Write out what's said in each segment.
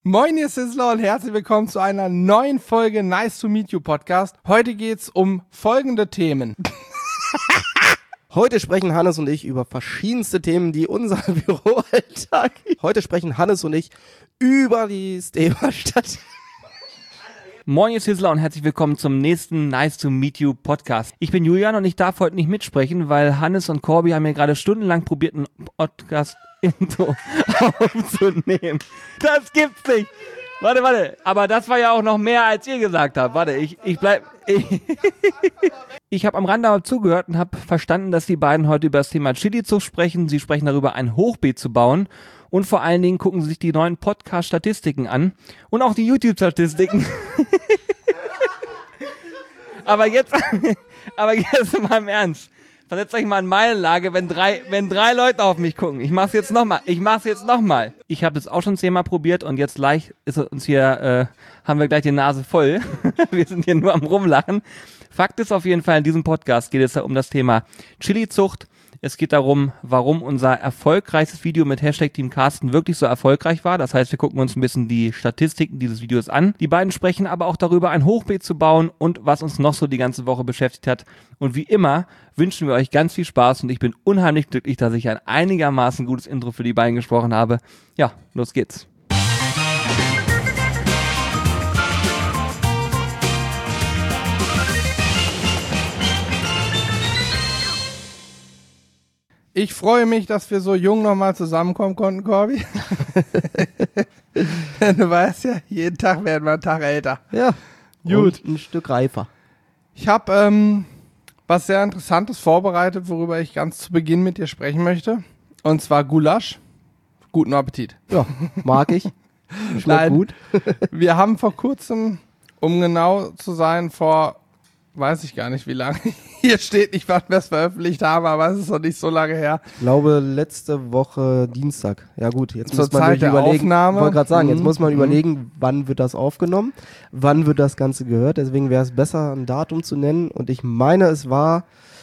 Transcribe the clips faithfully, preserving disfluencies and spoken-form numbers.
Moin, ihr Sizzler und herzlich willkommen zu einer neuen Folge Nice to Meet You Podcast. Heute geht's um folgende Themen. Heute sprechen Hannes und ich über verschiedenste Themen, die unser Büroalltag... Heute sprechen Hannes und ich über das Thema Stadt... Moin, ihr Sizzler und herzlich willkommen zum nächsten Nice to Meet You Podcast. Ich bin Julian und ich darf heute nicht mitsprechen, weil Hannes und Corby haben mir gerade stundenlang probiert, einen Podcast-Intro aufzunehmen. Das gibt's nicht. Warte, warte. Aber das war ja auch noch mehr, als ihr gesagt habt. Warte, ich, ich bleib... Ich, ich habe am Rande aber zugehört und habe verstanden, dass die beiden heute über das Thema Chili-Zucht sprechen. Sie sprechen darüber, ein Hochbeet zu bauen. Und vor allen Dingen gucken sie sich die neuen Podcast-Statistiken an. Und auch die YouTube-Statistiken. aber jetzt, aber jetzt mal im Ernst. Versetzt euch mal in meine Lage, wenn drei, wenn drei Leute auf mich gucken. Ich mach's jetzt nochmal. Ich mach's jetzt nochmal. Ich habe das auch schon zehnmal probiert und jetzt gleich ist uns hier, äh, haben wir gleich die Nase voll. Wir sind hier nur am Rumlachen. Fakt ist auf jeden Fall, in diesem Podcast geht es ja um das Thema Chili-Zucht. Es geht darum, warum unser erfolgreichstes Video mit Hashtag Team Carsten wirklich so erfolgreich war. Das heißt, wir gucken uns ein bisschen die Statistiken dieses Videos an. Die beiden sprechen aber auch darüber, ein Hochbeet zu bauen und was uns noch so die ganze Woche beschäftigt hat. Und wie immer wünschen wir euch ganz viel Spaß und ich bin unheimlich glücklich, dass ich ein einigermaßen gutes Intro für die beiden gesprochen habe. Ja, los geht's. Ich freue mich, dass wir so jung nochmal zusammenkommen konnten, Corby. Du weißt ja, jeden Tag werden wir einen Tag älter. Ja, gut. Und ein Stück reifer. Ich habe ähm, was sehr Interessantes vorbereitet, worüber ich ganz zu Beginn mit dir sprechen möchte. Und zwar Gulasch. Guten Appetit. Ja, mag ich. Schmeckt Nein, gut. Wir haben vor kurzem, um genau zu sein, vor... weiß ich gar nicht, wie lange. Hier steht nicht, wann wir es veröffentlicht haben, aber es ist noch nicht so lange her. Ich glaube, letzte Woche Dienstag. Ja gut, jetzt Zur muss man Zeit der überlegen. Aufnahme. Ich wollte gerade sagen, jetzt Mhm. muss man Mhm. überlegen, wann wird das aufgenommen, wann wird das Ganze gehört. Deswegen wäre es besser, ein Datum zu nennen. Und ich meine, es war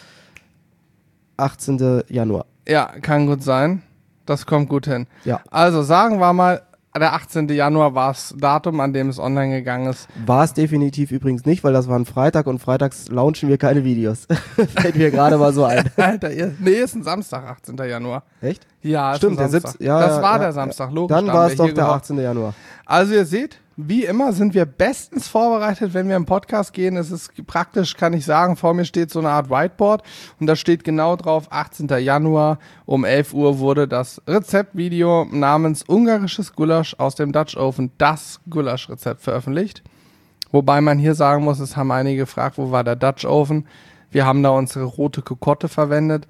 achtzehnten Januar. Ja, kann gut sein. Das kommt gut hin. Ja. Also sagen wir mal, der achtzehnten Januar war das Datum, an dem es online gegangen ist. War es definitiv übrigens nicht, weil das war ein Freitag und freitags launchen wir keine Videos. Fällt mir gerade mal so ein. Alter, ihr, nee, ist ein Samstag, achtzehnten Januar. Echt? Ja, ist Stimmt, ein der Samstag. siebte Ja, das war ja, der ja. Samstag, logisch. Dann da war haben es wir doch hier der gehockt. achtzehnten Januar. Also ihr seht, wie immer sind wir bestens vorbereitet, wenn wir im Podcast gehen. Es ist praktisch, kann ich sagen, vor mir steht so eine Art Whiteboard und da steht genau drauf, achtzehnten Januar um elf Uhr wurde das Rezeptvideo namens Ungarisches Gulasch aus dem Dutch Oven, das Gulaschrezept, veröffentlicht. Wobei man hier sagen muss, es haben einige gefragt, wo war der Dutch Oven? Wir haben da unsere rote Kokotte verwendet.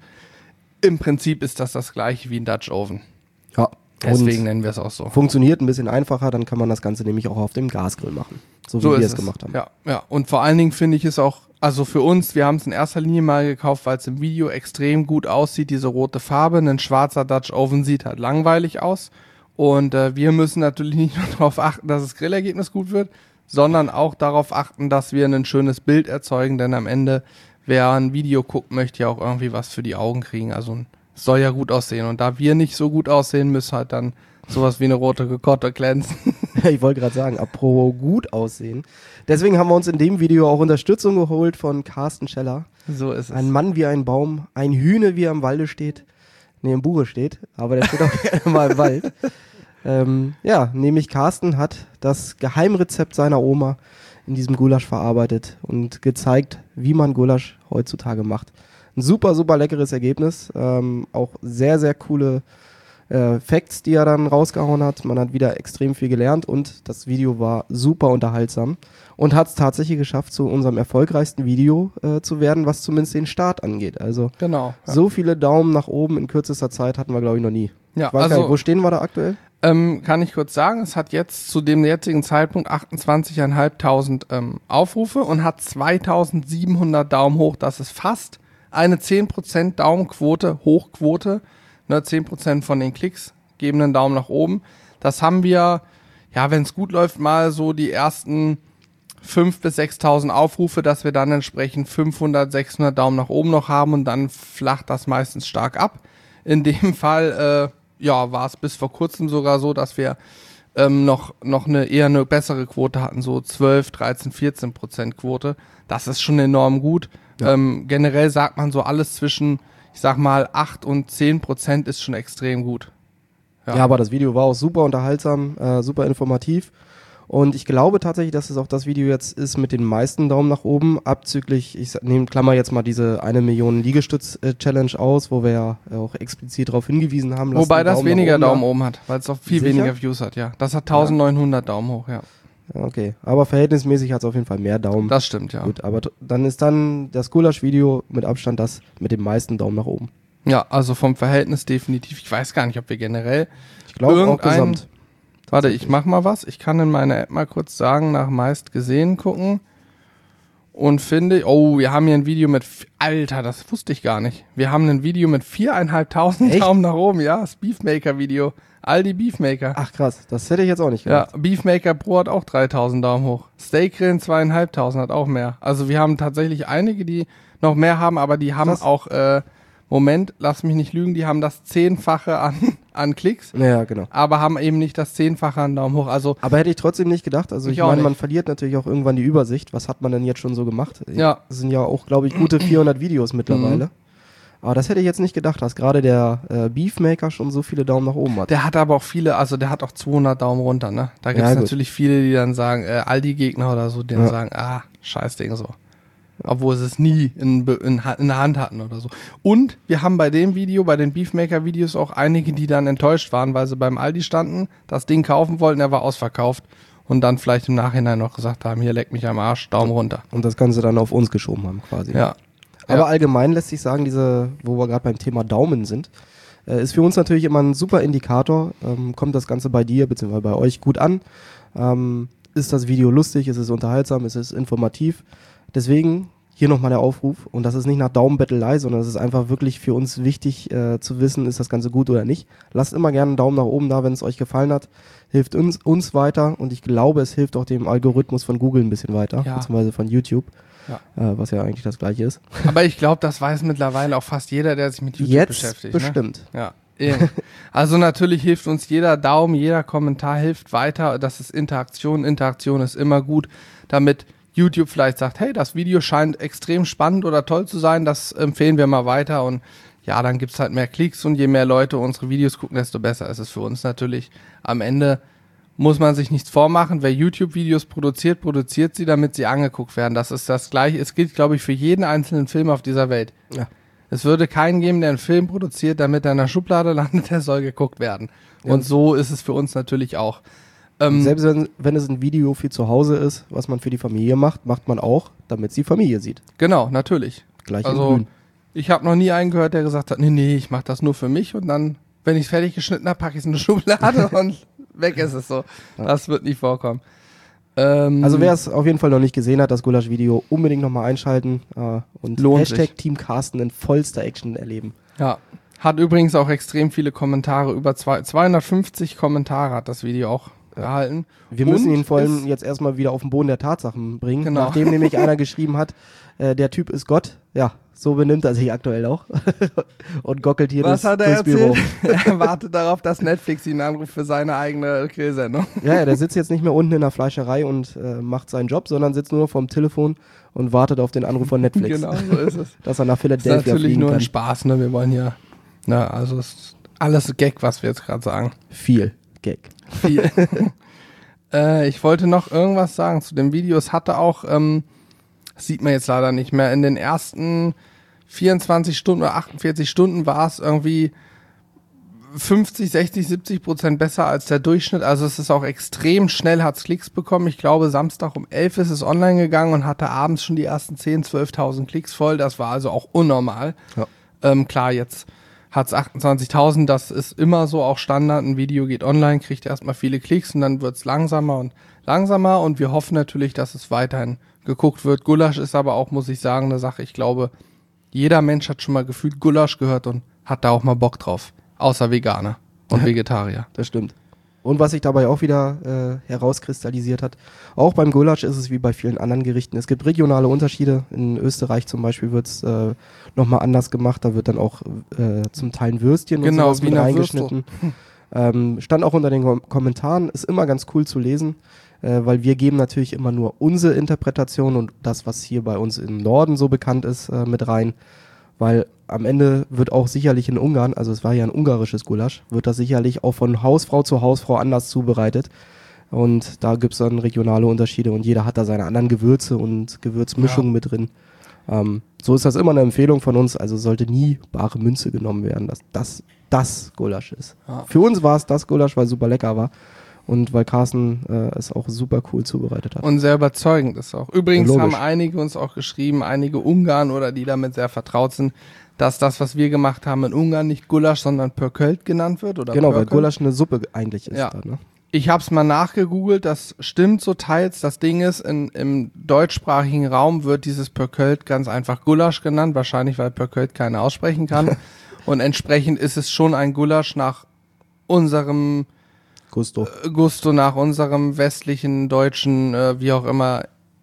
Im Prinzip ist das das gleiche wie ein Dutch Oven. Ja. Deswegen Und nennen wir es auch so. funktioniert ein bisschen einfacher, dann kann man das Ganze nämlich auch auf dem Gasgrill machen. So wie So wir ist es gemacht haben. Ja, ja. Und vor allen Dingen finde ich es auch, also für uns, wir haben es in erster Linie mal gekauft, weil es im Video extrem gut aussieht, diese rote Farbe. Ein schwarzer Dutch Oven sieht halt langweilig aus. Und äh, wir müssen natürlich nicht nur darauf achten, dass das Grillergebnis gut wird, sondern auch darauf achten, dass wir ein schönes Bild erzeugen. Denn am Ende, wer ein Video guckt, möchte ja auch irgendwie was für die Augen kriegen. Also ein Es soll ja gut aussehen. Und da wir nicht so gut aussehen, müssen halt dann sowas wie eine rote Kokotte glänzen. Ich wollte gerade sagen, apropos gut aussehen. Deswegen haben wir uns in dem Video auch Unterstützung geholt von Carsten Scheller. So ist es. Ein Mann wie ein Baum, ein Hühne wie er im Walde steht. Nee, im Buche steht, aber der steht auch gerne mal im Wald. Ähm, ja, nämlich Carsten hat das Geheimrezept seiner Oma in diesem Gulasch verarbeitet und gezeigt, wie man Gulasch heutzutage macht. Ein super, super leckeres Ergebnis. Ähm, auch sehr, sehr coole äh, Facts, die er dann rausgehauen hat. Man hat wieder extrem viel gelernt und das Video war super unterhaltsam und hat es tatsächlich geschafft, zu unserem erfolgreichsten Video äh, zu werden, was zumindest den Start angeht. Also Genau. Ja. so viele Daumen nach oben in kürzester Zeit hatten wir, glaube ich, noch nie. Ja, Ich weiß gar also nicht, wo stehen wir da aktuell? ähm, kann ich kurz sagen, es hat jetzt zu dem jetzigen Zeitpunkt achtundzwanzigtausendfünfhundert ähm, Aufrufe und hat zweitausendsiebenhundert Daumen hoch. Das ist fast eine zehn Prozent Daumenquote, Hochquote. Ne, zehn Prozent von den Klicks geben einen Daumen nach oben. Das haben wir, ja, wenn es gut läuft, mal so die ersten fünftausend bis sechstausend Aufrufe, dass wir dann entsprechend fünfhundert, sechshundert Daumen nach oben noch haben und dann flacht das meistens stark ab. In dem Fall, äh, ja, war es bis vor kurzem sogar so, dass wir ähm, noch, noch eine eher eine bessere Quote hatten, so zwölf, dreizehn, vierzehn Prozent Quote. Das ist schon enorm gut. Ja. Ähm, generell sagt man so alles zwischen, ich sag mal, acht und zehn Prozent ist schon extrem gut. Ja, ja, aber das Video war auch super unterhaltsam, äh, super informativ. Und ich glaube tatsächlich, dass es auch das Video jetzt ist mit den meisten Daumen nach oben, abzüglich, ich nehme Klammer jetzt mal diese eine Million Liegestütz-Challenge aus, wo wir ja auch explizit darauf hingewiesen haben. Wobei das Daumen weniger oben Daumen oben hat, weil es auch viel Sicher? weniger Views hat, ja. Das hat eintausendneunhundert ja. Daumen hoch, ja. Okay, aber verhältnismäßig hat es auf jeden Fall mehr Daumen. Das stimmt, ja. Gut, aber t- dann ist dann das Gulasch-Video mit Abstand das mit den meisten Daumen nach oben. Ja, also vom Verhältnis definitiv. Ich weiß gar nicht, ob wir generell Ich glaube auch irgendein- gesamt. Warte, ich mach mal was. Ich kann in meiner App mal kurz sagen, nach meist gesehen gucken. Und finde, oh, wir haben hier ein Video mit, f- Alter, das wusste ich gar nicht. Wir haben ein Video mit viereinhalbtausend Echt? Daumen nach oben, ja, das Beefmaker-Video. Aldi Beefmaker. Ach krass, das hätte ich jetzt auch nicht Ja, gedacht. Beefmaker Pro hat auch dreitausend Daumen hoch. Steakgrillen zweieinhalbtausend hat auch mehr. Also wir haben tatsächlich einige, die noch mehr haben, aber die haben Krass. auch, äh, Moment, lass mich nicht lügen, die haben das Zehnfache an, an Klicks, Ja, genau. aber haben eben nicht das Zehnfache an Daumen hoch. Also Aber hätte ich trotzdem nicht gedacht. Also Ich ich auch meine, man nicht. verliert natürlich auch irgendwann die Übersicht. Was hat man denn jetzt schon so gemacht? Ja. Das sind ja auch, glaube ich, gute vierhundert Videos mittlerweile. Mhm. Aber das hätte ich jetzt nicht gedacht, dass gerade der äh, Beefmaker schon so viele Daumen nach oben hat. der hat aber auch viele, also der hat auch zweihundert Daumen runter, ne? Da gibt es Ja, gut. natürlich viele, die dann sagen, äh, Aldi-Gegner oder so, die dann Ja. sagen, ah, scheiß Ding so. Obwohl sie es nie in, Be- in, Ha- in der Hand hatten oder so. Und wir haben bei dem Video, bei den Beefmaker-Videos auch einige, die dann enttäuscht waren, weil sie beim Aldi standen, das Ding kaufen wollten, er war ausverkauft und dann vielleicht im Nachhinein noch gesagt haben, hier leck mich am Arsch, Daumen runter. Und das Ganze dann auf uns geschoben haben quasi. Ja. Aber Ja. allgemein lässt sich sagen, diese, wo wir gerade beim Thema Daumen sind, äh, ist für uns natürlich immer ein super Indikator. Ähm, kommt das Ganze bei dir bzw. bei euch gut an? Ähm, ist das Video lustig? Ist es unterhaltsam? Ist es informativ? Deswegen hier nochmal der Aufruf. Und das ist nicht nach Daumenbettelei, sondern es ist einfach wirklich für uns wichtig äh, zu wissen, ist das Ganze gut oder nicht. Lasst immer gerne einen Daumen nach oben da, wenn es euch gefallen hat. Hilft uns, uns weiter und ich glaube, es hilft auch dem Algorithmus von Google ein bisschen weiter, Ja. beziehungsweise von YouTube. Ja. Äh, was ja eigentlich das gleiche ist. Aber ich glaube, das weiß mittlerweile auch fast jeder, der sich mit YouTube Jetzt beschäftigt. Ne? bestimmt. Ja, eben. Also natürlich hilft uns jeder Daumen, jeder Kommentar hilft weiter. Das ist Interaktion. Interaktion ist immer gut, damit YouTube vielleicht sagt, hey, das Video scheint extrem spannend oder toll zu sein, das empfehlen wir mal weiter und ja, dann gibt's halt mehr Klicks und je mehr Leute unsere Videos gucken, desto besser ist es für uns natürlich. Am Ende muss man sich nichts vormachen. Wer YouTube-Videos produziert, produziert sie, damit sie angeguckt werden. Das ist das Gleiche. Es gilt, glaube ich, für jeden einzelnen Film auf dieser Welt. Ja. Es würde keinen geben, der einen Film produziert, damit er in der Schublade landet, der soll geguckt werden. Ja. Und so ist es für uns natürlich auch. Ähm, Selbst wenn, wenn es ein Video für zu Hause ist, was man für die Familie macht, macht man auch, damit es die Familie sieht. genau, natürlich. Gleich Also, in grün. ich habe noch nie einen gehört, der gesagt hat, nee, nee, ich mache das nur für mich und dann, wenn ich es fertig geschnitten habe, packe ich es in eine Schublade und weg ist es so. Das wird nicht vorkommen. Ähm, Also wer es auf jeden Fall noch nicht gesehen hat, das Gulasch-Video, unbedingt nochmal einschalten äh, und Lohnt Hashtag sich. Team Carsten in vollster Action erleben. Ja, hat übrigens auch extrem viele Kommentare, über zwei, zweihundertfünfzig Kommentare hat das Video auch erhalten. Wir müssen Und ihn vor allem ist- jetzt erstmal wieder auf den Boden der Tatsachen bringen, Genau. nachdem nämlich einer geschrieben hat, äh, der Typ ist Gott. Ja, so benimmt er sich aktuell auch und gockelt hier Was durchs, hat er durchs Büro. erzählt? Er wartet darauf, dass Netflix ihn anruft für seine eigene Grillsendung. Ja, ja, der sitzt jetzt nicht mehr unten in der Fleischerei und äh, macht seinen Job, sondern sitzt nur noch vorm Telefon und wartet auf den Anruf von Netflix, Genau, so ist es. dass er nach Das ist Philadelphia natürlich fliegen nur ein kann. Spaß, ne? Wir wollen hier, na, also es ist alles Gag, was wir jetzt gerade sagen. Viel Gag. Viel. äh, ich wollte noch irgendwas sagen zu dem Video. Es hatte auch, ähm, das sieht man jetzt leider nicht mehr, in den ersten vierundzwanzig Stunden oder achtundvierzig Stunden war es irgendwie fünfzig, sechzig, siebzig Prozent besser als der Durchschnitt. Also es ist auch extrem schnell, hat's Klicks bekommen. Ich glaube, Samstag um elf ist es online gegangen und hatte abends schon die ersten zehntausend, zwölftausend Klicks voll. Das war also auch unnormal. Ja. Ähm, klar, jetzt hat's achtundzwanzigtausend, das ist immer so auch Standard. Ein Video geht online, kriegt erstmal viele Klicks und dann wird's langsamer und langsamer und wir hoffen natürlich, dass es weiterhin geguckt wird. Gulasch ist aber auch, muss ich sagen, eine Sache. Ich glaube, jeder Mensch hat schon mal gefühlt Gulasch gehört und hat da auch mal Bock drauf. Außer Veganer und Vegetarier. Das stimmt. Und was sich dabei auch wieder äh, herauskristallisiert hat, auch beim Gulasch ist es wie bei vielen anderen Gerichten. Es gibt regionale Unterschiede. In Österreich zum Beispiel wird es äh, nochmal anders gemacht. Da wird dann auch äh, zum Teil ein Würstchen Genau, und sowas mit Wiener reingeschnitten. Ähm, stand auch unter den Kom- Kommentaren, ist immer ganz cool zu lesen, äh, weil wir geben natürlich immer nur unsere Interpretation und das, was hier bei uns im Norden so bekannt ist, äh, mit rein. Weil am Ende wird auch sicherlich in Ungarn, also es war ja ein ungarisches Gulasch, wird das sicherlich auch von Hausfrau zu Hausfrau anders zubereitet. Und da gibt es dann regionale Unterschiede und jeder hat da seine anderen Gewürze und Gewürzmischungen Ja. mit drin. Ähm, so ist das immer eine Empfehlung von uns, also sollte nie bare Münze genommen werden, dass das das Gulasch ist. Ja. Für uns war es das Gulasch, weil es super lecker war und weil Carsten äh, es auch super cool zubereitet hat. Und sehr überzeugend ist auch. Übrigens Logisch. haben einige uns auch geschrieben, einige Ungarn oder die damit sehr vertraut sind, dass das, was wir gemacht haben in Ungarn, nicht Gulasch, sondern Pörkölt genannt wird. Oder Genau, weil Pörkölt. Gulasch eine Suppe eigentlich ist. Ja. Da, ne? Ich habe es mal nachgegoogelt, das stimmt so teils. Das Ding ist, in, im deutschsprachigen Raum wird dieses Pörkölt ganz einfach Gulasch genannt, wahrscheinlich weil Pörkölt keiner aussprechen kann. Und entsprechend ist es schon ein Gulasch nach unserem Gusto. äh, Gusto, nach unserem westlichen, deutschen, äh, wie auch immer,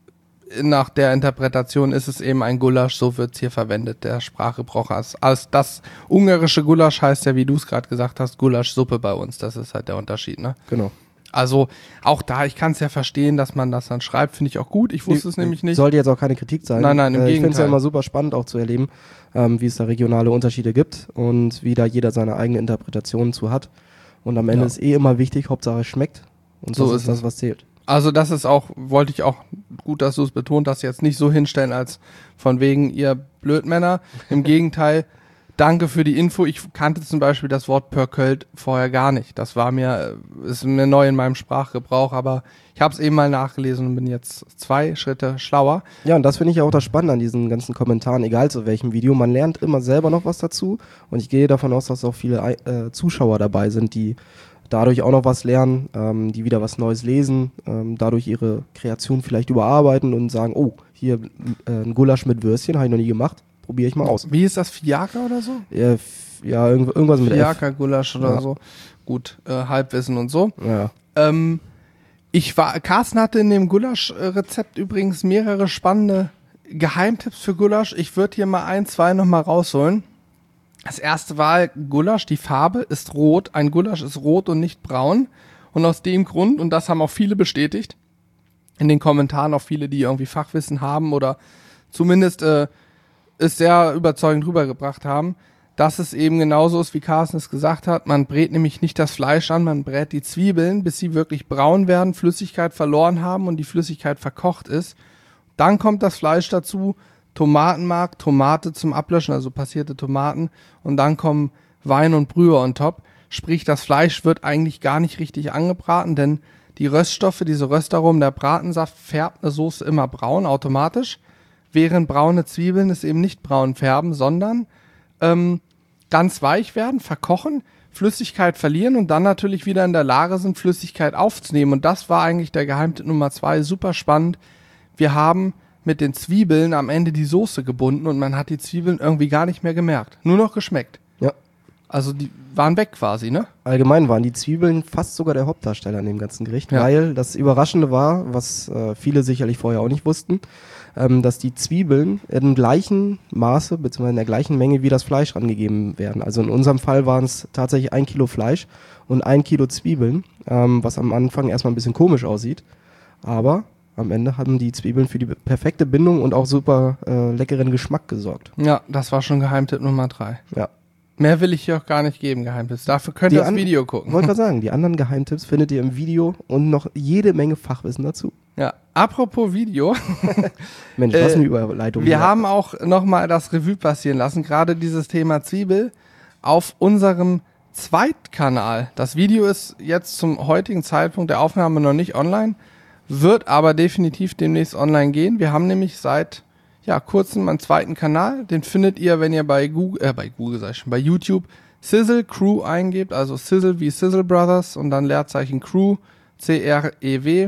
nach der Interpretation ist es eben ein Gulasch, so wird es hier verwendet, der Sprachgebrauch. Als, als das ungarische Gulasch heißt ja, wie du es gerade gesagt hast, Gulaschsuppe bei uns. Das ist halt der Unterschied, ne? Genau. Also auch da, ich kann es ja verstehen, dass man das dann schreibt, finde ich auch gut. Ich wusste es nämlich nicht. Sollte jetzt auch keine Kritik sein. Nein, nein, im äh, Ich finde es ja Gegenteil. immer super spannend auch zu erleben, ähm, wie es da regionale Unterschiede gibt und wie da jeder seine eigene Interpretation zu hat. Und am Ende Ja. ist eh immer wichtig, Hauptsache es schmeckt. Und So das ist ist das, es. was zählt. Also das ist auch, wollte ich auch, gut, dass du es betont hast, jetzt nicht so hinstellen als von wegen ihr Blödmänner. Im Gegenteil, danke für die Info. Ich kannte zum Beispiel das Wort Pörkölt vorher gar nicht. Das war mir, ist mir neu in meinem Sprachgebrauch, aber ich habe es eben mal nachgelesen und bin jetzt zwei Schritte schlauer. Ja, und das finde ich ja auch das Spannende an diesen ganzen Kommentaren, egal zu welchem Video. Man lernt immer selber noch was dazu. Und ich gehe davon aus, dass auch viele äh, Zuschauer dabei sind, die dadurch auch noch was lernen, ähm, die wieder was Neues lesen, ähm, dadurch ihre Kreation vielleicht überarbeiten und sagen, oh, hier äh, ein Gulasch mit Würstchen, habe ich noch nie gemacht, probiere ich mal aus. Wie ist das, Fiaker oder so? Ja, f- ja irgend, irgendwas mit F. Fiaker-Gulasch oder Ja. so. Gut, äh, Halbwissen und so. Ja. Ähm, ich war, Carsten hatte in dem Gulasch-Rezept übrigens mehrere spannende Geheimtipps für Gulasch. Ich würde hier mal ein, zwei nochmal rausholen. Das erste war Gulasch, die Farbe ist rot. Ein Gulasch ist rot und nicht braun. Und aus dem Grund, und das haben auch viele bestätigt, in den Kommentaren auch viele, die irgendwie Fachwissen haben oder zumindest äh, es sehr überzeugend rübergebracht haben, dass es eben genauso ist, wie Carsten es gesagt hat. Man brät nämlich nicht das Fleisch an, man brät die Zwiebeln, bis sie wirklich braun werden, Flüssigkeit verloren haben und die Flüssigkeit verkocht ist. Dann kommt das Fleisch dazu, Tomatenmark, Tomate zum Ablöschen, also passierte Tomaten, und dann kommen Wein und Brühe on top. Sprich, das Fleisch wird eigentlich gar nicht richtig angebraten, denn die Röststoffe, diese Röstaromen, der Bratensaft färbt eine Soße immer braun automatisch, während braune Zwiebeln es eben nicht braun färben, sondern ähm, ganz weich werden, verkochen, Flüssigkeit verlieren und dann natürlich wieder in der Lage sind, Flüssigkeit aufzunehmen. Und das war eigentlich der Geheimtipp Nummer zwei, super spannend. Wir haben mit den Zwiebeln am Ende die Soße gebunden und man hat die Zwiebeln irgendwie gar nicht mehr gemerkt. Nur noch geschmeckt. Ja. Also die waren weg quasi, ne? Allgemein waren die Zwiebeln fast sogar der Hauptdarsteller in dem ganzen Gericht, Ja. weil das Überraschende war, was äh, viele sicherlich vorher auch nicht wussten, ähm, dass die Zwiebeln im gleichen Maße bzw. in der gleichen Menge wie das Fleisch angegeben werden. Also in unserem Fall waren es tatsächlich ein Kilo Fleisch und ein Kilo Zwiebeln, ähm, was am Anfang erstmal ein bisschen komisch aussieht, aber am Ende haben die Zwiebeln für die perfekte Bindung und auch super äh, leckeren Geschmack gesorgt. Ja, das war schon Geheimtipp Nummer drei. Ja. Mehr will ich hier auch gar nicht geben, Geheimtipps. Dafür könnt ihr das an- Video gucken. Wollte gerade sagen, die anderen Geheimtipps findet ihr im Video und noch jede Menge Fachwissen dazu. Ja, apropos Video. Mensch, Äh, was eine Überleitung. Wir hier. haben auch nochmal das Revue passieren lassen, gerade dieses Thema Zwiebel, auf unserem Zweitkanal. Das Video ist jetzt zum heutigen Zeitpunkt der Aufnahme noch nicht online, wird aber definitiv demnächst online gehen. Wir haben nämlich seit ja, kurzem einen zweiten Kanal. Den findet ihr, wenn ihr bei Google, äh, bei Google sag ich schon, bei YouTube Sizzle Crew eingebt, also Sizzle wie Sizzle Brothers und dann Leerzeichen Crew, C R E W.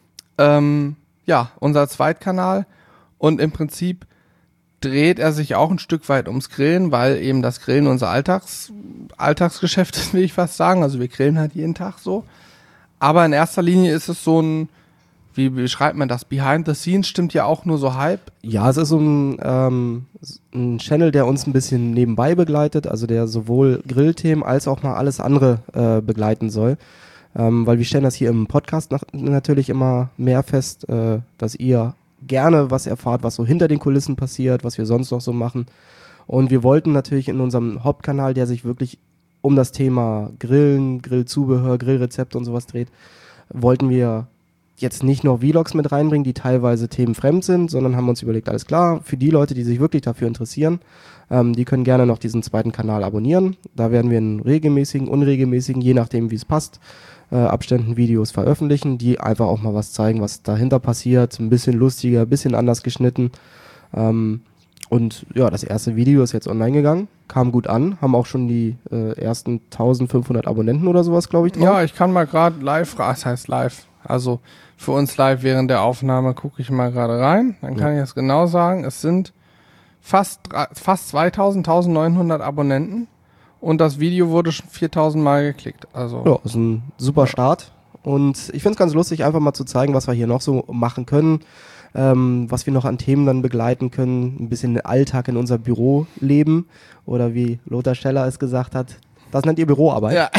Ähm, ja, unser Zweitkanal. Und im Prinzip dreht er sich auch ein Stück weit ums Grillen, weil eben das Grillen unser Alltags, Alltagsgeschäft ist, will ich fast sagen. Also wir grillen halt jeden Tag so. Aber in erster Linie ist es so ein wie beschreibt man das? Behind the Scenes stimmt ja auch nur so halb. Ja, es ist so ein, ähm, ein Channel, der uns ein bisschen nebenbei begleitet, also der sowohl Grillthemen als auch mal alles andere äh, begleiten soll. Ähm, weil wir stellen das hier im Podcast nach, natürlich immer mehr fest, äh, dass ihr gerne was erfahrt, was so hinter den Kulissen passiert, was wir sonst noch so machen. Und wir wollten natürlich in unserem Hauptkanal, der sich wirklich um das Thema Grillen, Grillzubehör, Grillrezepte und sowas dreht, wollten wir jetzt nicht nur Vlogs mit reinbringen, die teilweise themenfremd sind, sondern haben uns überlegt, alles klar, für die Leute, die sich wirklich dafür interessieren, ähm, die können gerne noch diesen zweiten Kanal abonnieren. Da werden wir in regelmäßigen, unregelmäßigen, je nachdem wie es passt, äh, Abständen Videos veröffentlichen, die einfach auch mal was zeigen, was dahinter passiert, ein bisschen lustiger, ein bisschen anders geschnitten. Ähm, und ja, das erste Video ist jetzt online gegangen, kam gut an, haben auch schon die äh, ersten eintausendfünfhundert Abonnenten oder sowas, glaube ich, drauf. Ja, ich kann mal gerade live, das heißt live, also für uns live während der Aufnahme gucke ich mal gerade rein, dann kann ja. ich es genau sagen, es sind fast, fast zweitausend, neunzehnhundert Abonnenten und das Video wurde schon viertausend Mal geklickt. Also ja, ist ein super Start und ich finde es ganz lustig, einfach mal zu zeigen, was wir hier noch so machen können, ähm, was wir noch an Themen dann begleiten können, ein bisschen den Alltag in unser Büro leben oder wie Lothar Scheller es gesagt hat, das nennt ihr Büroarbeit. Ja,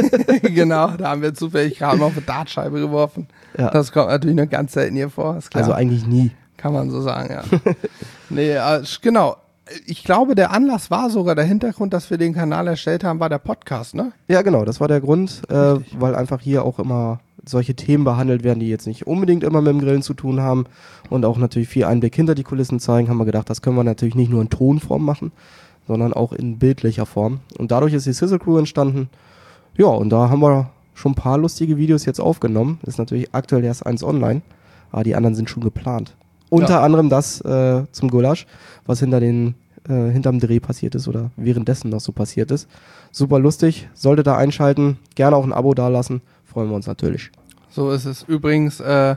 genau, da haben wir zufällig gerade noch eine Dartscheibe geworfen. Ja. Das kommt natürlich nur ganz selten hier vor, ist klar. Also eigentlich nie. Kann man so sagen, ja. nee, äh, genau. Ich glaube, der Anlass war sogar der Hintergrund, dass wir den Kanal erstellt haben, war der Podcast, ne? Ja, genau, das war der Grund, äh, weil einfach hier auch immer solche Themen behandelt werden, die jetzt nicht unbedingt immer mit dem Grillen zu tun haben und auch natürlich viel Einblick hinter die Kulissen zeigen, haben wir gedacht, das können wir natürlich nicht nur in Tonform machen, sondern auch in bildlicher Form. Und dadurch ist die Sizzle Crew entstanden. Ja, und da haben wir schon ein paar lustige Videos jetzt aufgenommen. Ist natürlich aktuell erst eins online, aber die anderen sind schon geplant. Unter ja. anderem das äh, zum Gulasch, was hinter den äh, hinterm Dreh passiert ist oder währenddessen noch so passiert ist. Super lustig, solltet ihr einschalten, gerne auch ein Abo dalassen, freuen wir uns natürlich. So ist es. Übrigens äh,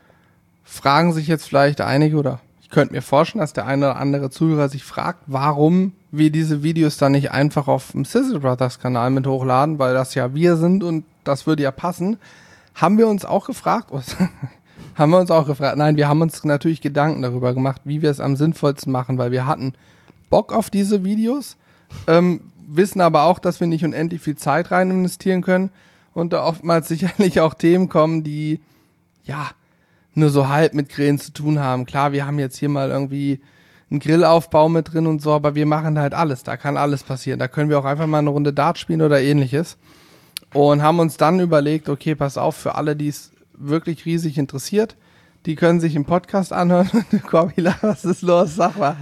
fragen sich jetzt vielleicht einige oder ich könnte mir vorstellen, dass der eine oder andere Zuhörer sich fragt, warum wir diese Videos dann nicht einfach auf dem Sizzle Brothers Kanal mit hochladen, weil das ja wir sind und das würde ja passen. Haben wir uns auch gefragt, haben wir uns auch gefragt, nein, wir haben uns natürlich Gedanken darüber gemacht, wie wir es am sinnvollsten machen, weil wir hatten Bock auf diese Videos, ähm, wissen aber auch, dass wir nicht unendlich viel Zeit rein investieren können und da oftmals sicherlich auch Themen kommen, die, ja, nur so halb mit Grillen zu tun haben. Klar, wir haben jetzt hier mal irgendwie einen Grillaufbau mit drin und so, aber wir machen halt alles. Da kann alles passieren. Da können wir auch einfach mal eine Runde Dart spielen oder ähnliches. Und haben uns dann überlegt, okay, pass auf, für alle, die es wirklich riesig interessiert, die können sich im Podcast anhören. Korbila, was ist los? Sag mal.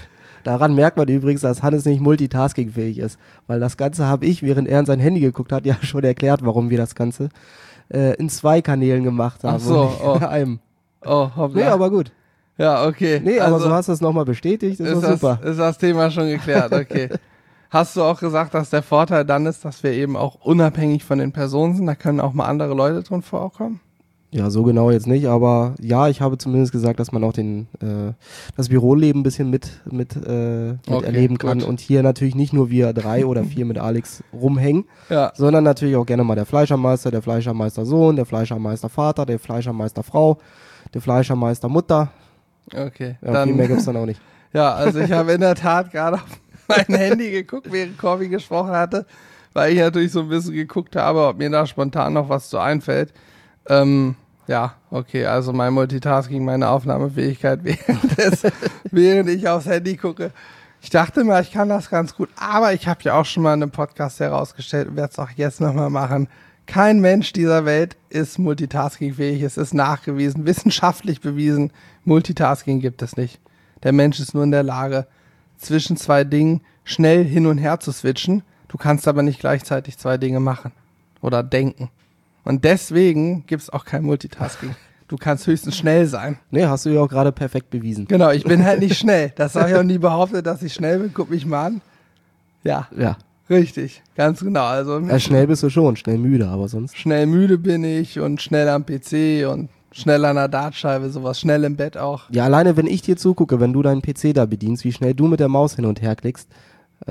Daran merkt man übrigens, dass Hannes nicht multitaskingfähig ist. Weil das Ganze habe ich, während er in sein Handy geguckt hat, ja schon erklärt, warum wir das Ganze äh, in zwei Kanälen gemacht haben. Ach so, oh. In einem. Oh, hoppla. Nee, aber gut. Ja, okay. Nee, aber also, so hast du es nochmal bestätigt, ist, ist das super. Ist das Thema schon geklärt, okay. Hast du auch gesagt, dass der Vorteil dann ist, dass wir eben auch unabhängig von den Personen sind, da können auch mal andere Leute drin vorkommen? Ja, so genau jetzt nicht, aber ja, ich habe zumindest gesagt, dass man auch den äh, das Büroleben ein bisschen mit, mit, äh, mit okay, erleben kann gut. und hier natürlich nicht nur wir drei oder vier mit Alex rumhängen, ja. sondern natürlich auch gerne mal der Fleischermeister, der Fleischermeister Sohn, der Fleischermeister Vater, der Fleischermeister Frau, der Fleischermeister Mutter. Okay. Ja, dann, viel mehr gibt's dann auch nicht. Ja, also ich habe in der Tat gerade auf mein Handy geguckt, während Corby gesprochen hatte, weil ich natürlich so ein bisschen geguckt habe, ob mir da spontan noch was so einfällt. Ähm, ja, okay, also mein Multitasking, meine Aufnahmefähigkeit, während, des, während ich aufs Handy gucke. Ich dachte mal, ich kann das ganz gut, aber ich habe ja auch schon mal in einem Podcast herausgestellt und werde es auch jetzt nochmal machen. Kein Mensch dieser Welt ist multitaskingfähig, es ist nachgewiesen, wissenschaftlich bewiesen, Multitasking gibt es nicht. Der Mensch ist nur in der Lage, zwischen zwei Dingen schnell hin und her zu switchen. Du kannst aber nicht gleichzeitig zwei Dinge machen oder denken. Und deswegen gibt es auch kein Multitasking. Du kannst höchstens schnell sein. Nee, hast du ja auch gerade perfekt bewiesen. Genau, ich bin halt nicht schnell. Das habe ich auch nie behauptet, dass ich schnell bin. Guck mich mal an. Ja. Ja. Richtig, ganz genau. Also ja, schnell bist du schon, schnell müde, aber sonst. Schnell müde bin ich und schnell am P C und schnell an der Dartscheibe, sowas, schnell im Bett auch. Ja, alleine wenn ich dir zugucke, wenn du deinen P C da bedienst, wie schnell du mit der Maus hin und her klickst, also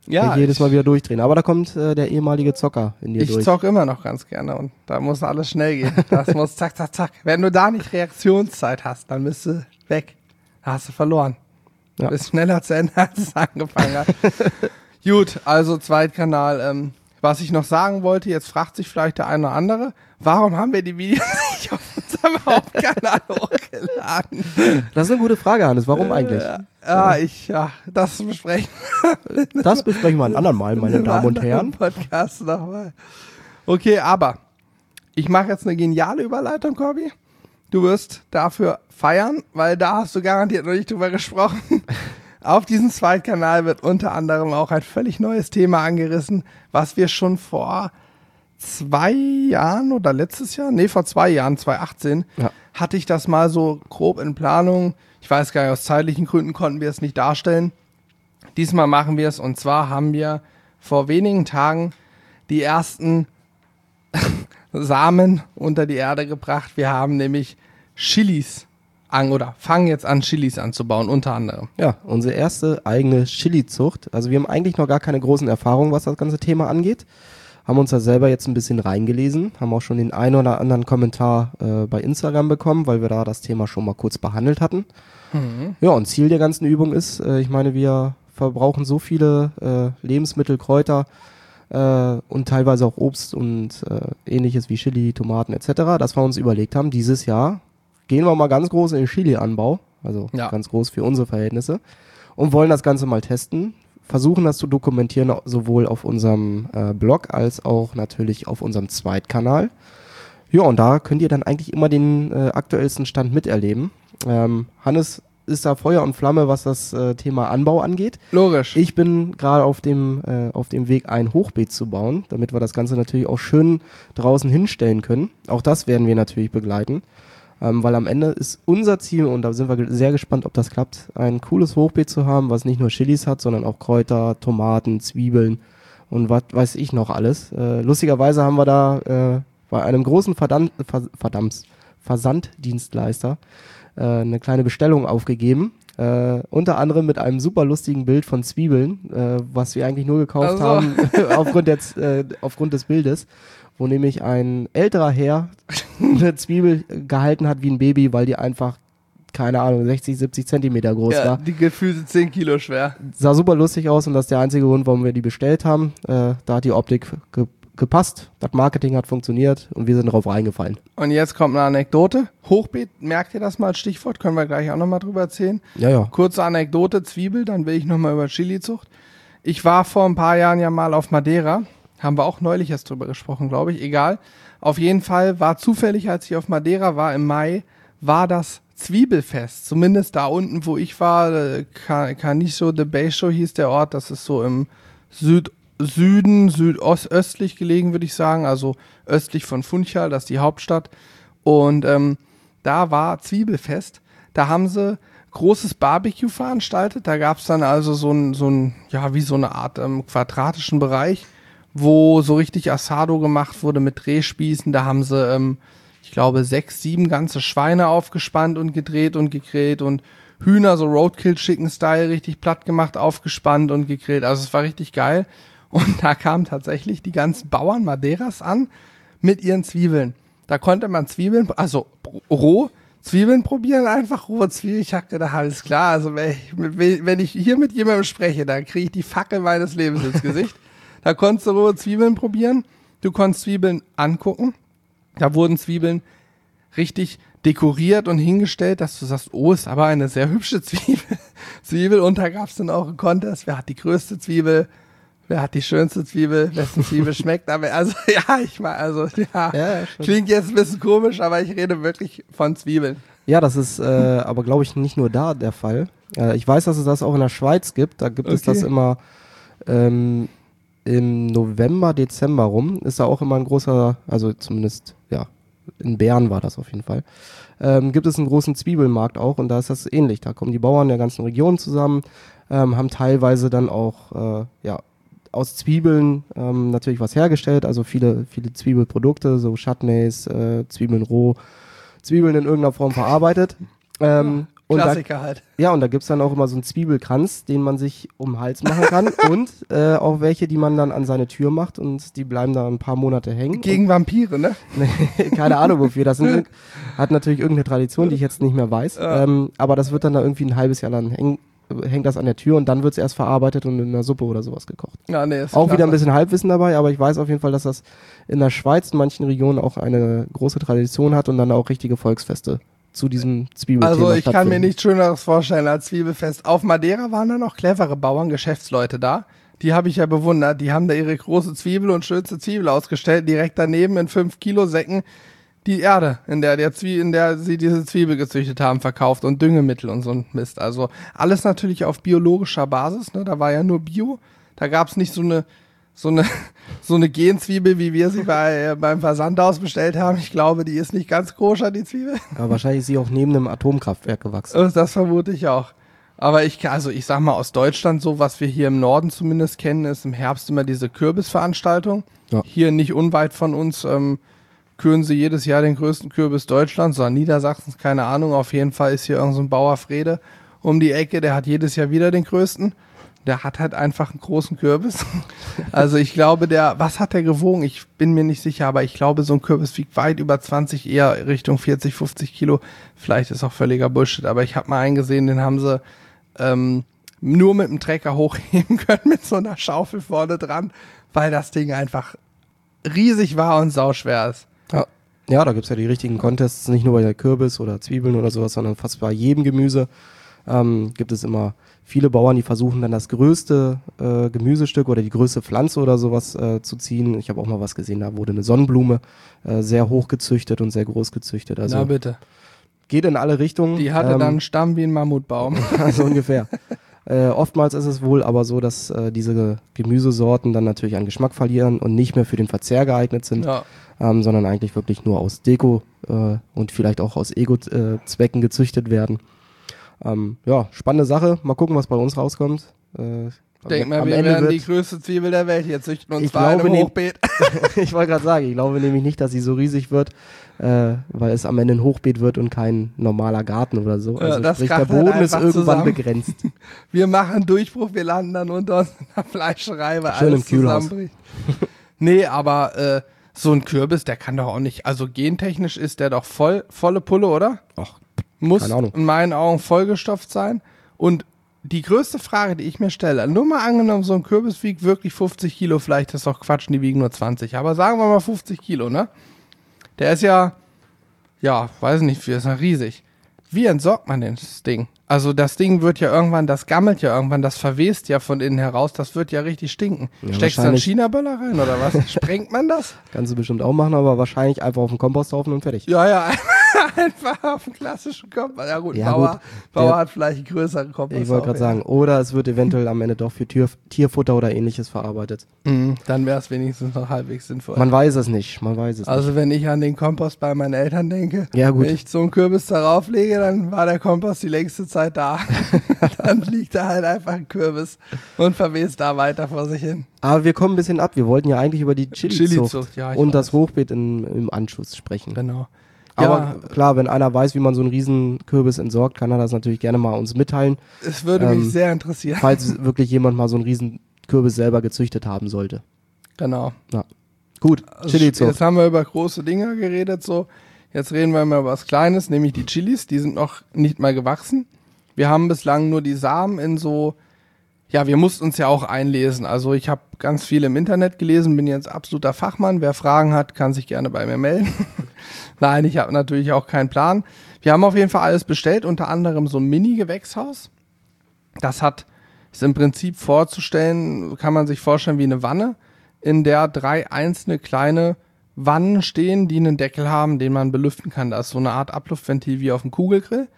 Ja, jedes ich- Mal wieder durchdrehen. Aber da kommt äh, der ehemalige Zocker in dir Ich durch. zock immer noch ganz gerne und da muss alles schnell gehen. Das muss zack, zack, zack. Wenn du da nicht Reaktionszeit hast, dann bist du weg. Da hast du verloren. Ja. Du bist schneller zu Ende, als es angefangen hat. Gut, also Zweitkanal. Ähm, was ich noch sagen wollte, jetzt fragt sich vielleicht der eine oder andere, warum haben wir die Videos nicht auf unserem Hauptkanal hochgeladen? Das ist eine gute Frage, Hannes. Warum eigentlich? Ja, ich, ja, das besprechen Das besprechen wir ein andermal, meine Im Damen und anderen Herren. Podcast nochmal. Okay, aber ich mache jetzt eine geniale Überleitung, Corby. Du wirst dafür feiern, weil da hast du garantiert noch nicht drüber gesprochen. Auf diesem Zweitkanal wird unter anderem auch ein völlig neues Thema angerissen, was wir schon vor zwei Jahren oder letztes Jahr, nee, vor zwei Jahren, zwanzig achtzehn, Ja. hatte ich das mal so grob in Planung. Ich weiß gar nicht, aus zeitlichen Gründen konnten wir es nicht darstellen. Diesmal machen wir es und zwar haben wir vor wenigen Tagen die ersten Samen unter die Erde gebracht. Wir haben nämlich Chilis an oder fangen jetzt an, Chilis anzubauen, unter anderem. Ja, unsere erste eigene Chili-Zucht. Also wir haben eigentlich noch gar keine großen Erfahrungen, was das ganze Thema angeht. Haben uns da selber jetzt ein bisschen reingelesen, haben auch schon den einen oder anderen Kommentar äh, bei Instagram bekommen, weil wir da das Thema schon mal kurz behandelt hatten. Ja, und Ziel der ganzen Übung ist, äh, ich meine, wir verbrauchen so viele äh, Lebensmittel, Kräuter äh, und teilweise auch Obst und äh, ähnliches wie Chili, Tomaten et cetera, dass wir uns überlegt haben, dieses Jahr gehen wir mal ganz groß in den Chili-Anbau, also Ja. ganz groß für unsere Verhältnisse und wollen das Ganze mal testen, versuchen das zu dokumentieren, sowohl auf unserem äh, Blog als auch natürlich auf unserem Zweitkanal. Ja, und da könnt ihr dann eigentlich immer den äh, aktuellsten Stand miterleben. Ähm, Hannes ist da Feuer und Flamme, was das äh, Thema Anbau angeht. Logisch. Ich bin gerade auf dem äh, auf dem Weg, ein Hochbeet zu bauen, damit wir das Ganze natürlich auch schön draußen hinstellen können. Auch das werden wir natürlich begleiten, ähm, weil am Ende ist unser Ziel, und da sind wir ge- sehr gespannt, ob das klappt, ein cooles Hochbeet zu haben, was nicht nur Chilis hat, sondern auch Kräuter, Tomaten, Zwiebeln und was weiß ich noch alles. Äh, lustigerweise haben wir da äh, bei einem großen Verdam Ver Verdamms Versanddienstleister äh, eine kleine Bestellung aufgegeben. Äh, unter anderem mit einem super lustigen Bild von Zwiebeln, äh, was wir eigentlich nur gekauft Also. haben aufgrund, der, Z- äh, aufgrund des Bildes, wo nämlich ein älterer Herr eine Zwiebel gehalten hat wie ein Baby, weil die einfach, keine Ahnung, sechzig, siebzig Zentimeter groß Ja, war. die Gefühle zehn Kilo schwer. Sah super lustig aus und das ist der einzige Grund, warum wir die bestellt haben. Äh, da hat die Optik ge gepasst, das Marketing hat funktioniert und wir sind drauf reingefallen. Und jetzt kommt eine Anekdote. Hochbeet, merkt ihr das mal als Stichwort? Können wir gleich auch nochmal drüber erzählen. Ja, ja. Kurze Anekdote, Zwiebel, dann will ich nochmal über Chili-Zucht. Ich war vor ein paar Jahren ja mal auf Madeira. Haben wir auch neulich erst drüber gesprochen, glaube ich. Egal. Auf jeden Fall war zufällig, als ich auf Madeira war im Mai, war das Zwiebelfest. Zumindest da unten, wo ich war, äh, Ca- Caniço de Baixo hieß der Ort. Das ist so im Süd Süden, südostöstlich gelegen, würde ich sagen. Also östlich von Funchal, das ist die Hauptstadt. Und ähm, da war Zwiebelfest. Da haben sie großes Barbecue veranstaltet. Da gab es dann also so ein, so ein, ja, wie so eine Art ähm, quadratischen Bereich, wo so richtig Asado gemacht wurde mit Drehspießen. Da haben sie, ähm, ich glaube, sechs, sieben ganze Schweine aufgespannt und gedreht und gegrillt und Hühner, so Roadkill-Chicken-Style, richtig platt gemacht, aufgespannt und gegrillt. Also es war richtig geil. Und da kamen tatsächlich die ganzen Bauern Madeiras an mit ihren Zwiebeln. Da konnte man Zwiebeln, also roh Zwiebeln probieren, einfach rohe Zwiebeln. Ich dachte, da alles klar. Also wenn ich, wenn ich hier mit jemandem spreche, dann kriege ich die Fackel meines Lebens ins Gesicht. Da konntest du rohe Zwiebeln probieren. Du konntest Zwiebeln angucken. Da wurden Zwiebeln richtig dekoriert und hingestellt, dass du sagst, oh, ist aber eine sehr hübsche Zwiebel. Zwiebel. Und da gab es dann auch einen Contest. Wer hat die größte Zwiebel? Wer hat die schönste Zwiebel? Wessen Zwiebel schmeckt? Aber also, ja, ich meine, also, ja, Ja, schon. klingt jetzt ein bisschen komisch, aber ich rede wirklich von Zwiebeln. Ja, das ist äh, aber, glaube ich, nicht nur da der Fall. Äh, ich weiß, dass es das auch in der Schweiz gibt. Da gibt es Okay. das immer ähm, im November, Dezember rum. Ist da auch immer ein großer, also zumindest, ja, in Bern war das auf jeden Fall. Ähm, gibt es einen großen Zwiebelmarkt auch und da ist das ähnlich. Da kommen die Bauern der ganzen Region zusammen, ähm, haben teilweise dann auch, äh, ja, aus Zwiebeln ähm, natürlich was hergestellt, also viele, viele Zwiebelprodukte, so Chutneys, äh, Zwiebeln roh, Zwiebeln in irgendeiner Form verarbeitet. Ähm, Und Klassiker da, halt. Ja, und da gibt's dann auch immer so einen Zwiebelkranz, den man sich um den Hals machen kann. Und äh, auch welche, die man dann an seine Tür macht und die bleiben da ein paar Monate hängen. Gegen Vampire, ne? Und, keine Ahnung wofür. Das sind, hat natürlich irgendeine Tradition, die ich jetzt nicht mehr weiß. Ja. Ähm, aber das wird dann da irgendwie ein halbes Jahr lang hängen. Hängt das an der Tür und dann wird's erst verarbeitet und in einer Suppe oder sowas gekocht. Ja, nee, ist Auch klasse. wieder ein bisschen Halbwissen dabei, aber ich weiß auf jeden Fall, dass das in der Schweiz in manchen Regionen auch eine große Tradition hat und dann auch richtige Volksfeste zu diesem Zwiebelthema Also ich kann mir stattfinden. nichts Schöneres vorstellen als Zwiebelfest. Auf Madeira waren da noch clevere Bauern, Geschäftsleute da. Die habe ich ja bewundert. Die haben da ihre große Zwiebel und schönste Zwiebel ausgestellt. Direkt daneben in fünf Kilo Säcken die Erde, in der, der Zwie in der sie diese Zwiebel gezüchtet haben, verkauft und Düngemittel und so ein Mist. Also alles natürlich auf biologischer Basis. Ne? Da war ja nur Bio. Da gab es nicht so eine so eine so eine Genzwiebel, wie wir sie bei beim Versandhaus bestellt haben. Ich glaube, die ist nicht ganz koscher, die Zwiebel. Aber wahrscheinlich ist sie auch neben einem Atomkraftwerk gewachsen. Das das vermute ich auch. Aber ich, also ich sag mal, aus Deutschland, so was wir hier im Norden zumindest kennen, ist im Herbst immer diese Kürbisveranstaltung. Ja. Hier nicht unweit von uns ähm, küren sie jedes Jahr den größten Kürbis Deutschlands, oder Niedersachsens, keine Ahnung. Auf jeden Fall ist hier irgend so ein Bauer Frede um die Ecke, der hat jedes Jahr wieder den größten. Der hat halt einfach einen großen Kürbis. Also ich glaube, der, was hat der gewogen? Ich bin mir nicht sicher, aber ich glaube, so ein Kürbis wiegt weit über zwanzig, eher Richtung vierzig, fünfzig Kilo. Vielleicht ist auch völliger Bullshit, aber ich habe mal einen gesehen, den haben sie ähm, nur mit dem Trecker hochheben können, mit so einer Schaufel vorne dran, weil das Ding einfach riesig war und sauschwer ist. Ja, ja da gibt's ja die richtigen Contests, nicht nur bei der Kürbis oder Zwiebeln oder sowas, sondern fast bei jedem Gemüse ähm, gibt es immer viele Bauern, die versuchen dann das größte äh, Gemüsestück oder die größte Pflanze oder sowas äh, zu ziehen. Ich habe auch mal was gesehen, da wurde eine Sonnenblume äh, sehr hoch gezüchtet und sehr groß gezüchtet. Also Na bitte. geht in alle Richtungen. Die hatte ähm, dann einen Stamm wie ein Mammutbaum. so ungefähr. Äh, oftmals ist es wohl aber so, dass äh, diese Gemüsesorten dann natürlich an Geschmack verlieren und nicht mehr für den Verzehr geeignet sind, Ja. ähm, sondern eigentlich wirklich nur aus Deko äh, und vielleicht auch aus Ego-Zwecken gezüchtet werden. Ähm, ja, spannende Sache. Mal gucken, was bei uns rauskommt. Äh, Denk mal, am wir Ende werden wird- die größte Zwiebel der Welt. Jetzt züchten uns Ich zwei in glaube einem nicht. Hochbeet. Ich wollte gerade sagen, ich glaube nämlich nicht, dass sie so riesig wird, äh, weil es am Ende ein Hochbeet wird und kein normaler Garten oder so. Ja, Also das sprich, der kracht halt Boden ist einfach irgendwann zusammen. begrenzt. Wir machen Durchbruch, wir landen dann unter uns in der Fleischerei, weil Schön alles im Kühlhaus. zusammenbricht. Nee, aber äh, so ein Kürbis, der kann doch auch nicht, also gentechnisch ist der doch voll, volle Pulle, oder? Ach, Muss keine Ahnung. in meinen Augen vollgestopft sein. Und die größte Frage, die ich mir stelle, nur mal angenommen, so ein Kürbis wiegt wirklich fünfzig Kilo, vielleicht ist doch Quatsch, die wiegen nur zwanzig, aber sagen wir mal fünfzig Kilo, ne? Der ist ja, ja, weiß nicht, wie ist ja riesig. Wie entsorgt man denn das Ding? Also das Ding wird ja irgendwann, das gammelt ja irgendwann, das verwest ja von innen heraus, das wird ja richtig stinken. Ja, Steckst du einen wahrscheinlich. China-Böller rein oder was? Sprengt man das? Kannst du bestimmt auch machen, aber wahrscheinlich einfach auf den Komposthaufen und fertig. Ja, ja, einfach auf den klassischen Kompost. Ja gut, Ja, Bauer, gut. Bauer Der- hat vielleicht einen größeren Kompost. Ich wollte auch, gerade ja. sagen, oder es wird eventuell am Ende doch für Tier, Tierfutter oder ähnliches verarbeitet. Mhm, dann wäre es wenigstens noch halbwegs sinnvoll. Man weiß es nicht, man weiß es Also wenn ich an den Kompost bei meinen Eltern denke, Ja, gut. wenn ich so einen Kürbis darauf lege, dann war der Kompost die längste Zeit da. Dann liegt da halt einfach ein Kürbis und verwest da weiter vor sich hin. nicht. Aber wir kommen ein bisschen ab, wir wollten ja eigentlich über die Chili-Zucht Chili-Zucht, ja, ich und weiß. das Hochbeet in, im Anschluss sprechen. Genau. Aber klar, wenn einer weiß, wie man so einen riesen Kürbis entsorgt, kann er das natürlich gerne mal uns mitteilen, es würde ähm, mich sehr interessieren. falls wirklich jemand mal so einen riesen Kürbis selber gezüchtet haben sollte. Genau. Gut, Also Chili-Zucht. jetzt haben wir über große Dinge geredet, so. Jetzt reden wir mal über was Kleines, nämlich die Chilis. Die sind noch nicht mal gewachsen. Wir haben bislang nur die Samen in so, ja, wir mussten uns ja auch einlesen. Also ich habe ganz viel im Internet gelesen, bin jetzt absoluter Fachmann. Wer Fragen hat, kann sich gerne bei mir melden. Nein, ich habe natürlich auch keinen Plan. Wir haben auf jeden Fall alles bestellt, unter anderem so ein Mini-Gewächshaus. Das hat, ist im Prinzip vorzustellen, kann man sich vorstellen wie eine Wanne, in der drei einzelne kleine Wannen stehen, die einen Deckel haben, den man belüften kann. Da ist so eine Art Abluftventil wie auf dem Kugelgrill.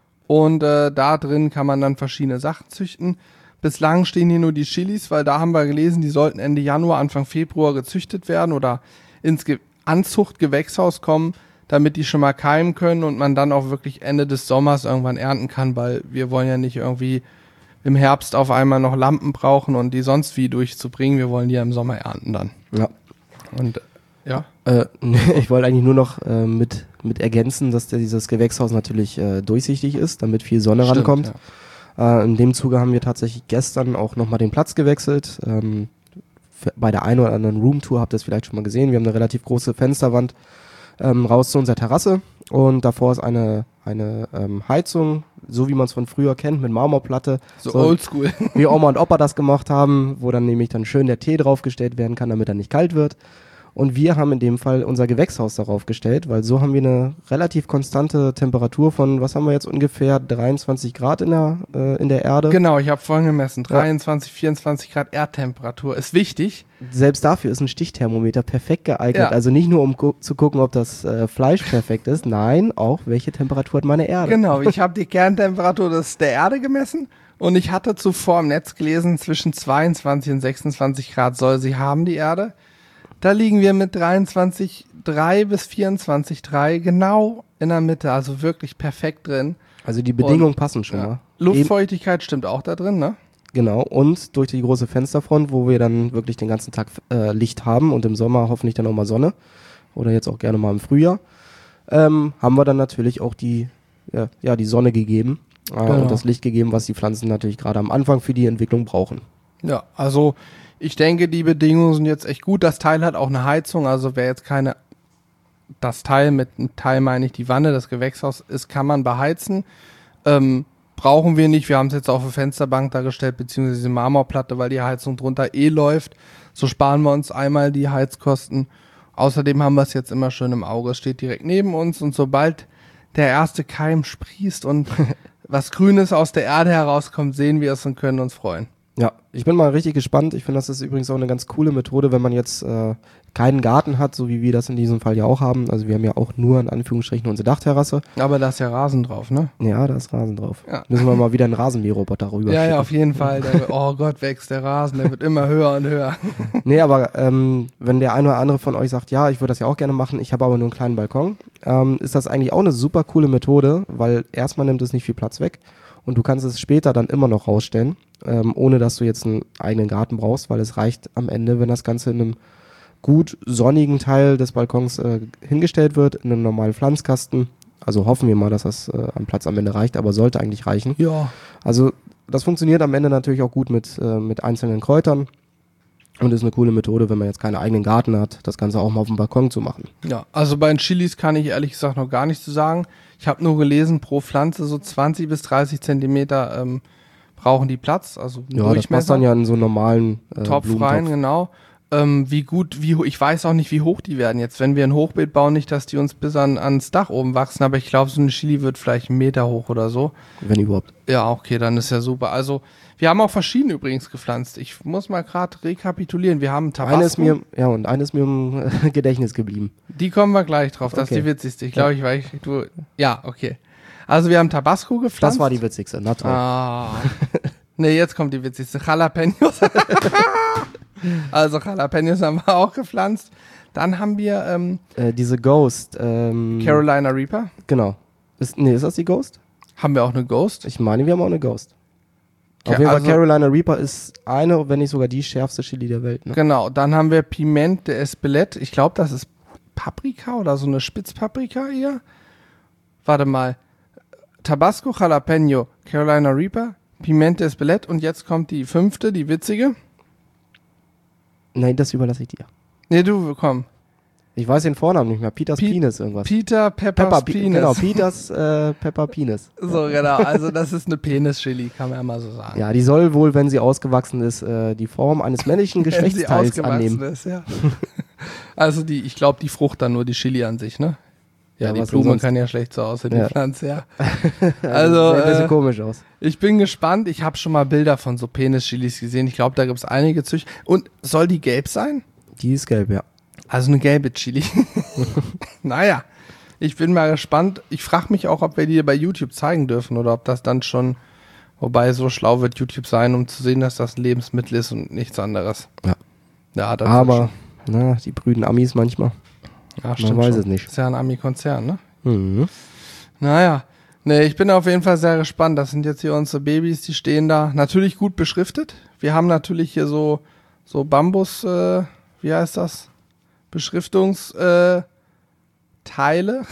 Und äh, da drin kann man dann verschiedene Sachen züchten. Bislang stehen hier nur die Chilis, weil da haben wir gelesen, die sollten Ende Januar, Anfang Februar gezüchtet werden oder ins Ge- Anzuchtgewächshaus kommen, damit die schon mal keimen können und man dann auch wirklich Ende des Sommers irgendwann ernten kann, weil wir wollen ja nicht irgendwie im Herbst auf einmal noch Lampen brauchen und die sonst wie durchzubringen. Wir wollen die ja im Sommer ernten dann. Ja. Und äh, ja, Äh, ich wollte eigentlich nur noch äh, mit mit ergänzen, dass der, dieses Gewächshaus natürlich äh, durchsichtig ist, damit viel Sonne Stimmt, rankommt. Ja. Äh, in dem Zuge haben wir tatsächlich gestern auch nochmal den Platz gewechselt. Ähm, für, bei der einen oder anderen Roomtour habt ihr es vielleicht schon mal gesehen. Wir haben eine relativ große Fensterwand ähm, raus zu unserer Terrasse und davor ist eine, eine ähm, Heizung, so wie man es von früher kennt, mit Marmorplatte. So, so oldschool. Wie Oma und Opa das gemacht haben, wo dann nämlich dann schön der Tee draufgestellt werden kann, damit er nicht kalt wird. Und wir haben in dem Fall unser Gewächshaus darauf gestellt, weil so haben wir eine relativ konstante Temperatur von, was haben wir jetzt ungefähr, dreiundzwanzig Grad in der, äh, in der Erde. Genau, ich habe vorhin gemessen, dreiundzwanzig, vierundzwanzig Grad Erdtemperatur ist wichtig. Selbst dafür ist ein Stichthermometer perfekt geeignet. Ja. Also nicht nur um gu- zu gucken, ob das äh, Fleisch perfekt ist, nein, auch welche Temperatur hat meine Erde. Genau, ich habe die Kerntemperatur des, der Erde gemessen und ich hatte zuvor im Netz gelesen, zwischen zweiundzwanzig und sechsundzwanzig Grad soll sie haben, die Erde. Da liegen wir mit dreiundzwanzig Komma drei bis vierundzwanzig Komma drei genau in der Mitte, also wirklich perfekt drin. Also die Bedingungen Und, passen schon ja. mal. Luftfeuchtigkeit stimmt auch da drin, ne? Genau, und durch die große Fensterfront, wo wir dann wirklich den ganzen Tag äh, Licht haben und im Sommer hoffentlich dann auch mal Sonne oder jetzt auch gerne mal im Frühjahr, ähm, haben wir dann natürlich auch die, ja, ja, die Sonne gegeben äh, Genau. und das Licht gegeben, was die Pflanzen natürlich gerade am Anfang für die Entwicklung brauchen. Ja, also ich denke, die Bedingungen sind jetzt echt gut. Das Teil hat auch eine Heizung, also wer jetzt keine, das Teil, mit einem Teil meine ich die Wanne, das Gewächshaus ist, kann man beheizen. Ähm, brauchen wir nicht, wir haben es jetzt auf eine Fensterbank dargestellt, beziehungsweise diese Marmorplatte, weil die Heizung drunter eh läuft. So sparen wir uns einmal die Heizkosten. Außerdem haben wir es jetzt immer schön im Auge, es steht direkt neben uns und sobald der erste Keim sprießt und was Grünes aus der Erde herauskommt, sehen wir es und können uns freuen. Ja, ich bin mal richtig gespannt. Ich finde, das ist übrigens auch eine ganz coole Methode, wenn man jetzt äh, keinen Garten hat, so wie wir das in diesem Fall ja auch haben. Also wir haben ja auch nur in Anführungsstrichen unsere Dachterrasse. Aber da ist ja Rasen drauf, ne? Ja, da ist Rasen drauf. Ja. Müssen wir mal wieder einen Rasenmäherroboter rüber Ja, schicken. ja, auf jeden Fall. Der, oh Gott, wächst der Rasen, der wird immer höher und höher. Nee, aber ähm, wenn der eine oder andere von euch sagt, ja, ich würde das ja auch gerne machen, ich habe aber nur einen kleinen Balkon, ähm, ist das eigentlich auch eine super coole Methode, weil erstmal nimmt es nicht viel Platz weg und du kannst es später dann immer noch rausstellen, ähm, ohne dass du jetzt einen eigenen Garten brauchst, weil es reicht am Ende, wenn das Ganze in einem gut sonnigen Teil des Balkons äh, hingestellt wird, in einem normalen Pflanzkasten. Also hoffen wir mal, dass das äh, am Platz am Ende reicht, aber sollte eigentlich reichen. Ja. Also das funktioniert am Ende natürlich auch gut mit, äh, mit einzelnen Kräutern und ist eine coole Methode, wenn man jetzt keinen eigenen Garten hat, das Ganze auch mal auf dem Balkon zu machen. Ja, also bei den Chilis kann ich ehrlich gesagt noch gar nichts zu sagen. Ich habe nur gelesen, pro Pflanze so zwanzig bis dreißig Zentimeter ähm, brauchen die Platz, also Ja, das passt dann ja in so einen normalen äh, Topf Blumentopf. rein, genau. Ähm, wie gut, wie ho- ich weiß auch nicht, wie hoch die werden jetzt. Wenn wir ein Hochbeet bauen, nicht, dass die uns bis an, ans Dach oben wachsen, aber ich glaube, so eine Chili wird vielleicht einen Meter hoch oder so. Wenn überhaupt. Ja, okay, dann ist ja super. Also, wir haben auch verschiedene übrigens gepflanzt. Ich muss mal gerade rekapitulieren. Wir haben Tabasco. Eine ist mir, ja, und eine ist mir im äh, Gedächtnis geblieben. Die kommen wir gleich drauf. Das Okay. ist die witzigste. Ich glaube, ich weiß, du, ja, okay. Also, wir haben Tabasco gepflanzt. Das war die witzigste, na toll. Ah. Nee, jetzt kommt die witzigste. Jalapenos. Also, Jalapenos haben wir auch gepflanzt. Dann haben wir ähm, Äh, diese Ghost, ähm, Carolina Reaper. genau. Ist, nee, ist das die Ghost? Haben wir auch eine Ghost. Ich meine, wir haben auch eine Ghost. Ca- Auf jeden Fall also- Carolina Reaper ist eine, wenn nicht sogar die schärfste Chili der Welt. Ne? Genau, dann haben wir Piment de Espelette. Ich glaube, das ist Paprika oder so eine Spitzpaprika eher. Warte mal. Tabasco, Jalapeno, Carolina Reaper, Piment de Espelette und jetzt kommt die fünfte, die witzige. Nein, das überlasse ich dir. Nee, du, komm. Ich weiß den Vornamen nicht mehr. Peters Pi- Penis irgendwas. Peter Peppers Pepper Pe- Penis. Genau, Peters äh, Pepper Penis. So, genau. Also das ist eine Penis-Chili, kann man ja mal so sagen. Ja, die soll wohl, wenn sie ausgewachsen ist, äh, die Form eines männlichen Wenn sie Geschlechtsteils ausgewachsen annehmen. ist, ja. Also die, ich glaube, die Frucht dann nur die Chili an sich, ne? Ja, Ja, die was denn Blume sonst? kann ja schlecht so aussehen, Ja. die Pflanze, ja. Also, sieht ein bisschen äh, komisch aus. Ich bin gespannt. Ich habe schon mal Bilder von so Penis-Chilis gesehen. Ich glaube, da gibt es einige Züchter. Und soll die gelb sein? Die ist gelb, ja. Also eine gelbe Chili. Naja, ich bin mal gespannt. Ich frage mich auch, ob wir die bei YouTube zeigen dürfen oder ob das dann schon, wobei so schlau wird YouTube sein, um zu sehen, dass das ein Lebensmittel ist und nichts anderes. Ja. Ja, das Aber, na, die brüden Amis manchmal. ja, man stimmt weiß schon. es nicht. Ist ja ein Ami-Konzern, ne? Mhm. Naja. Nee, ich bin auf jeden Fall sehr gespannt. Das sind jetzt hier unsere Babys, die stehen da. Natürlich gut beschriftet. Wir haben natürlich hier so, so Bambus, äh, wie heißt das? Beschriftungs, äh, Teile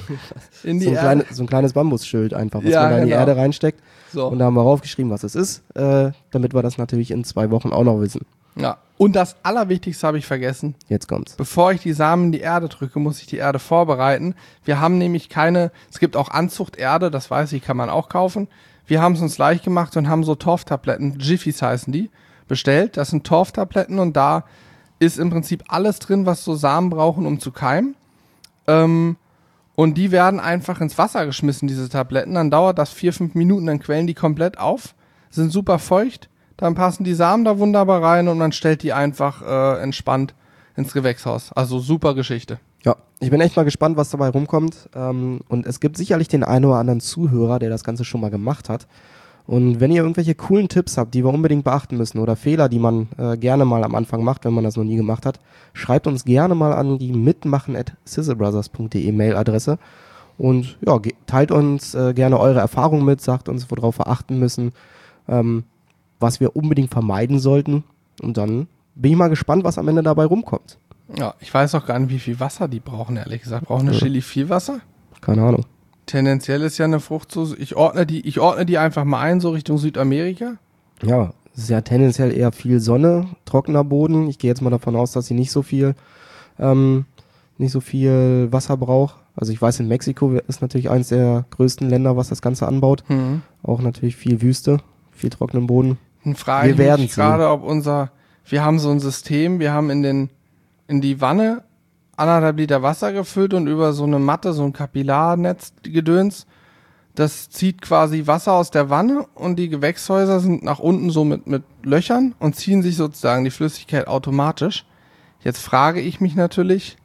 in die so, ein Erde. kleine, so ein kleines Bambusschild einfach, was Ja, man da in die genau. Erde reinsteckt. So. Und da haben wir raufgeschrieben, was es ist, äh, damit wir das natürlich in zwei Wochen auch noch wissen. Ja. Und das Allerwichtigste habe ich vergessen. Jetzt kommt's. Bevor ich die Samen in die Erde drücke, muss ich die Erde vorbereiten. Wir haben nämlich keine, es gibt auch Anzuchterde, das weiß ich, kann man auch kaufen. Wir haben es uns leicht gemacht und haben so Torftabletten, Jiffys heißen die, bestellt. Das sind Torftabletten und da ist im Prinzip alles drin, was so Samen brauchen, um zu keimen. Ähm, und die werden einfach ins Wasser geschmissen, diese Tabletten. Dann dauert das vier, fünf Minuten, dann quellen die komplett auf, sind super feucht. Dann passen die Samen da wunderbar rein und man stellt die einfach äh, entspannt ins Gewächshaus. Also super Geschichte. Ja, ich bin echt mal gespannt, was dabei rumkommt. Ähm, und es gibt sicherlich den einen oder anderen Zuhörer, der das Ganze schon mal gemacht hat. Und wenn ihr irgendwelche coolen Tipps habt, die wir unbedingt beachten müssen oder Fehler, die man äh, gerne mal am Anfang macht, wenn man das noch nie gemacht hat, schreibt uns gerne mal an die mitmachen at sizzlebrothers punkt de Mailadresse und ja, ge- teilt uns äh, gerne eure Erfahrungen mit, sagt uns, worauf wir achten müssen, ähm, was wir unbedingt vermeiden sollten und dann bin ich mal gespannt, was am Ende dabei rumkommt. Ja, ich weiß auch gar nicht, wie viel Wasser die brauchen, ehrlich gesagt. Brauchen eine Ja. Chili viel Wasser? Keine Ahnung. Tendenziell ist ja eine Frucht so, ich ordne die, ich ordne die einfach mal ein, so Richtung Südamerika. Ja, es ist ja tendenziell eher viel Sonne, trockener Boden. Ich gehe jetzt mal davon aus, dass sie nicht so viel, ähm, nicht so viel Wasser braucht. Also ich weiß, in Mexiko ist natürlich eines der größten Länder, was das Ganze anbaut. Hm. Auch natürlich viel Wüste, viel trockenen Boden. Dann frage Wir ich werden mich sehen. gerade, ob unser, wir haben so ein System, wir haben in den, in die Wanne anderthalb Liter Wasser gefüllt und über so eine Matte, so ein Kapillarnetz gedöns. Das zieht quasi Wasser aus der Wanne und die Gewächshäuser sind nach unten so mit, mit Löchern und ziehen sich sozusagen die Flüssigkeit automatisch. Jetzt frage ich mich natürlich,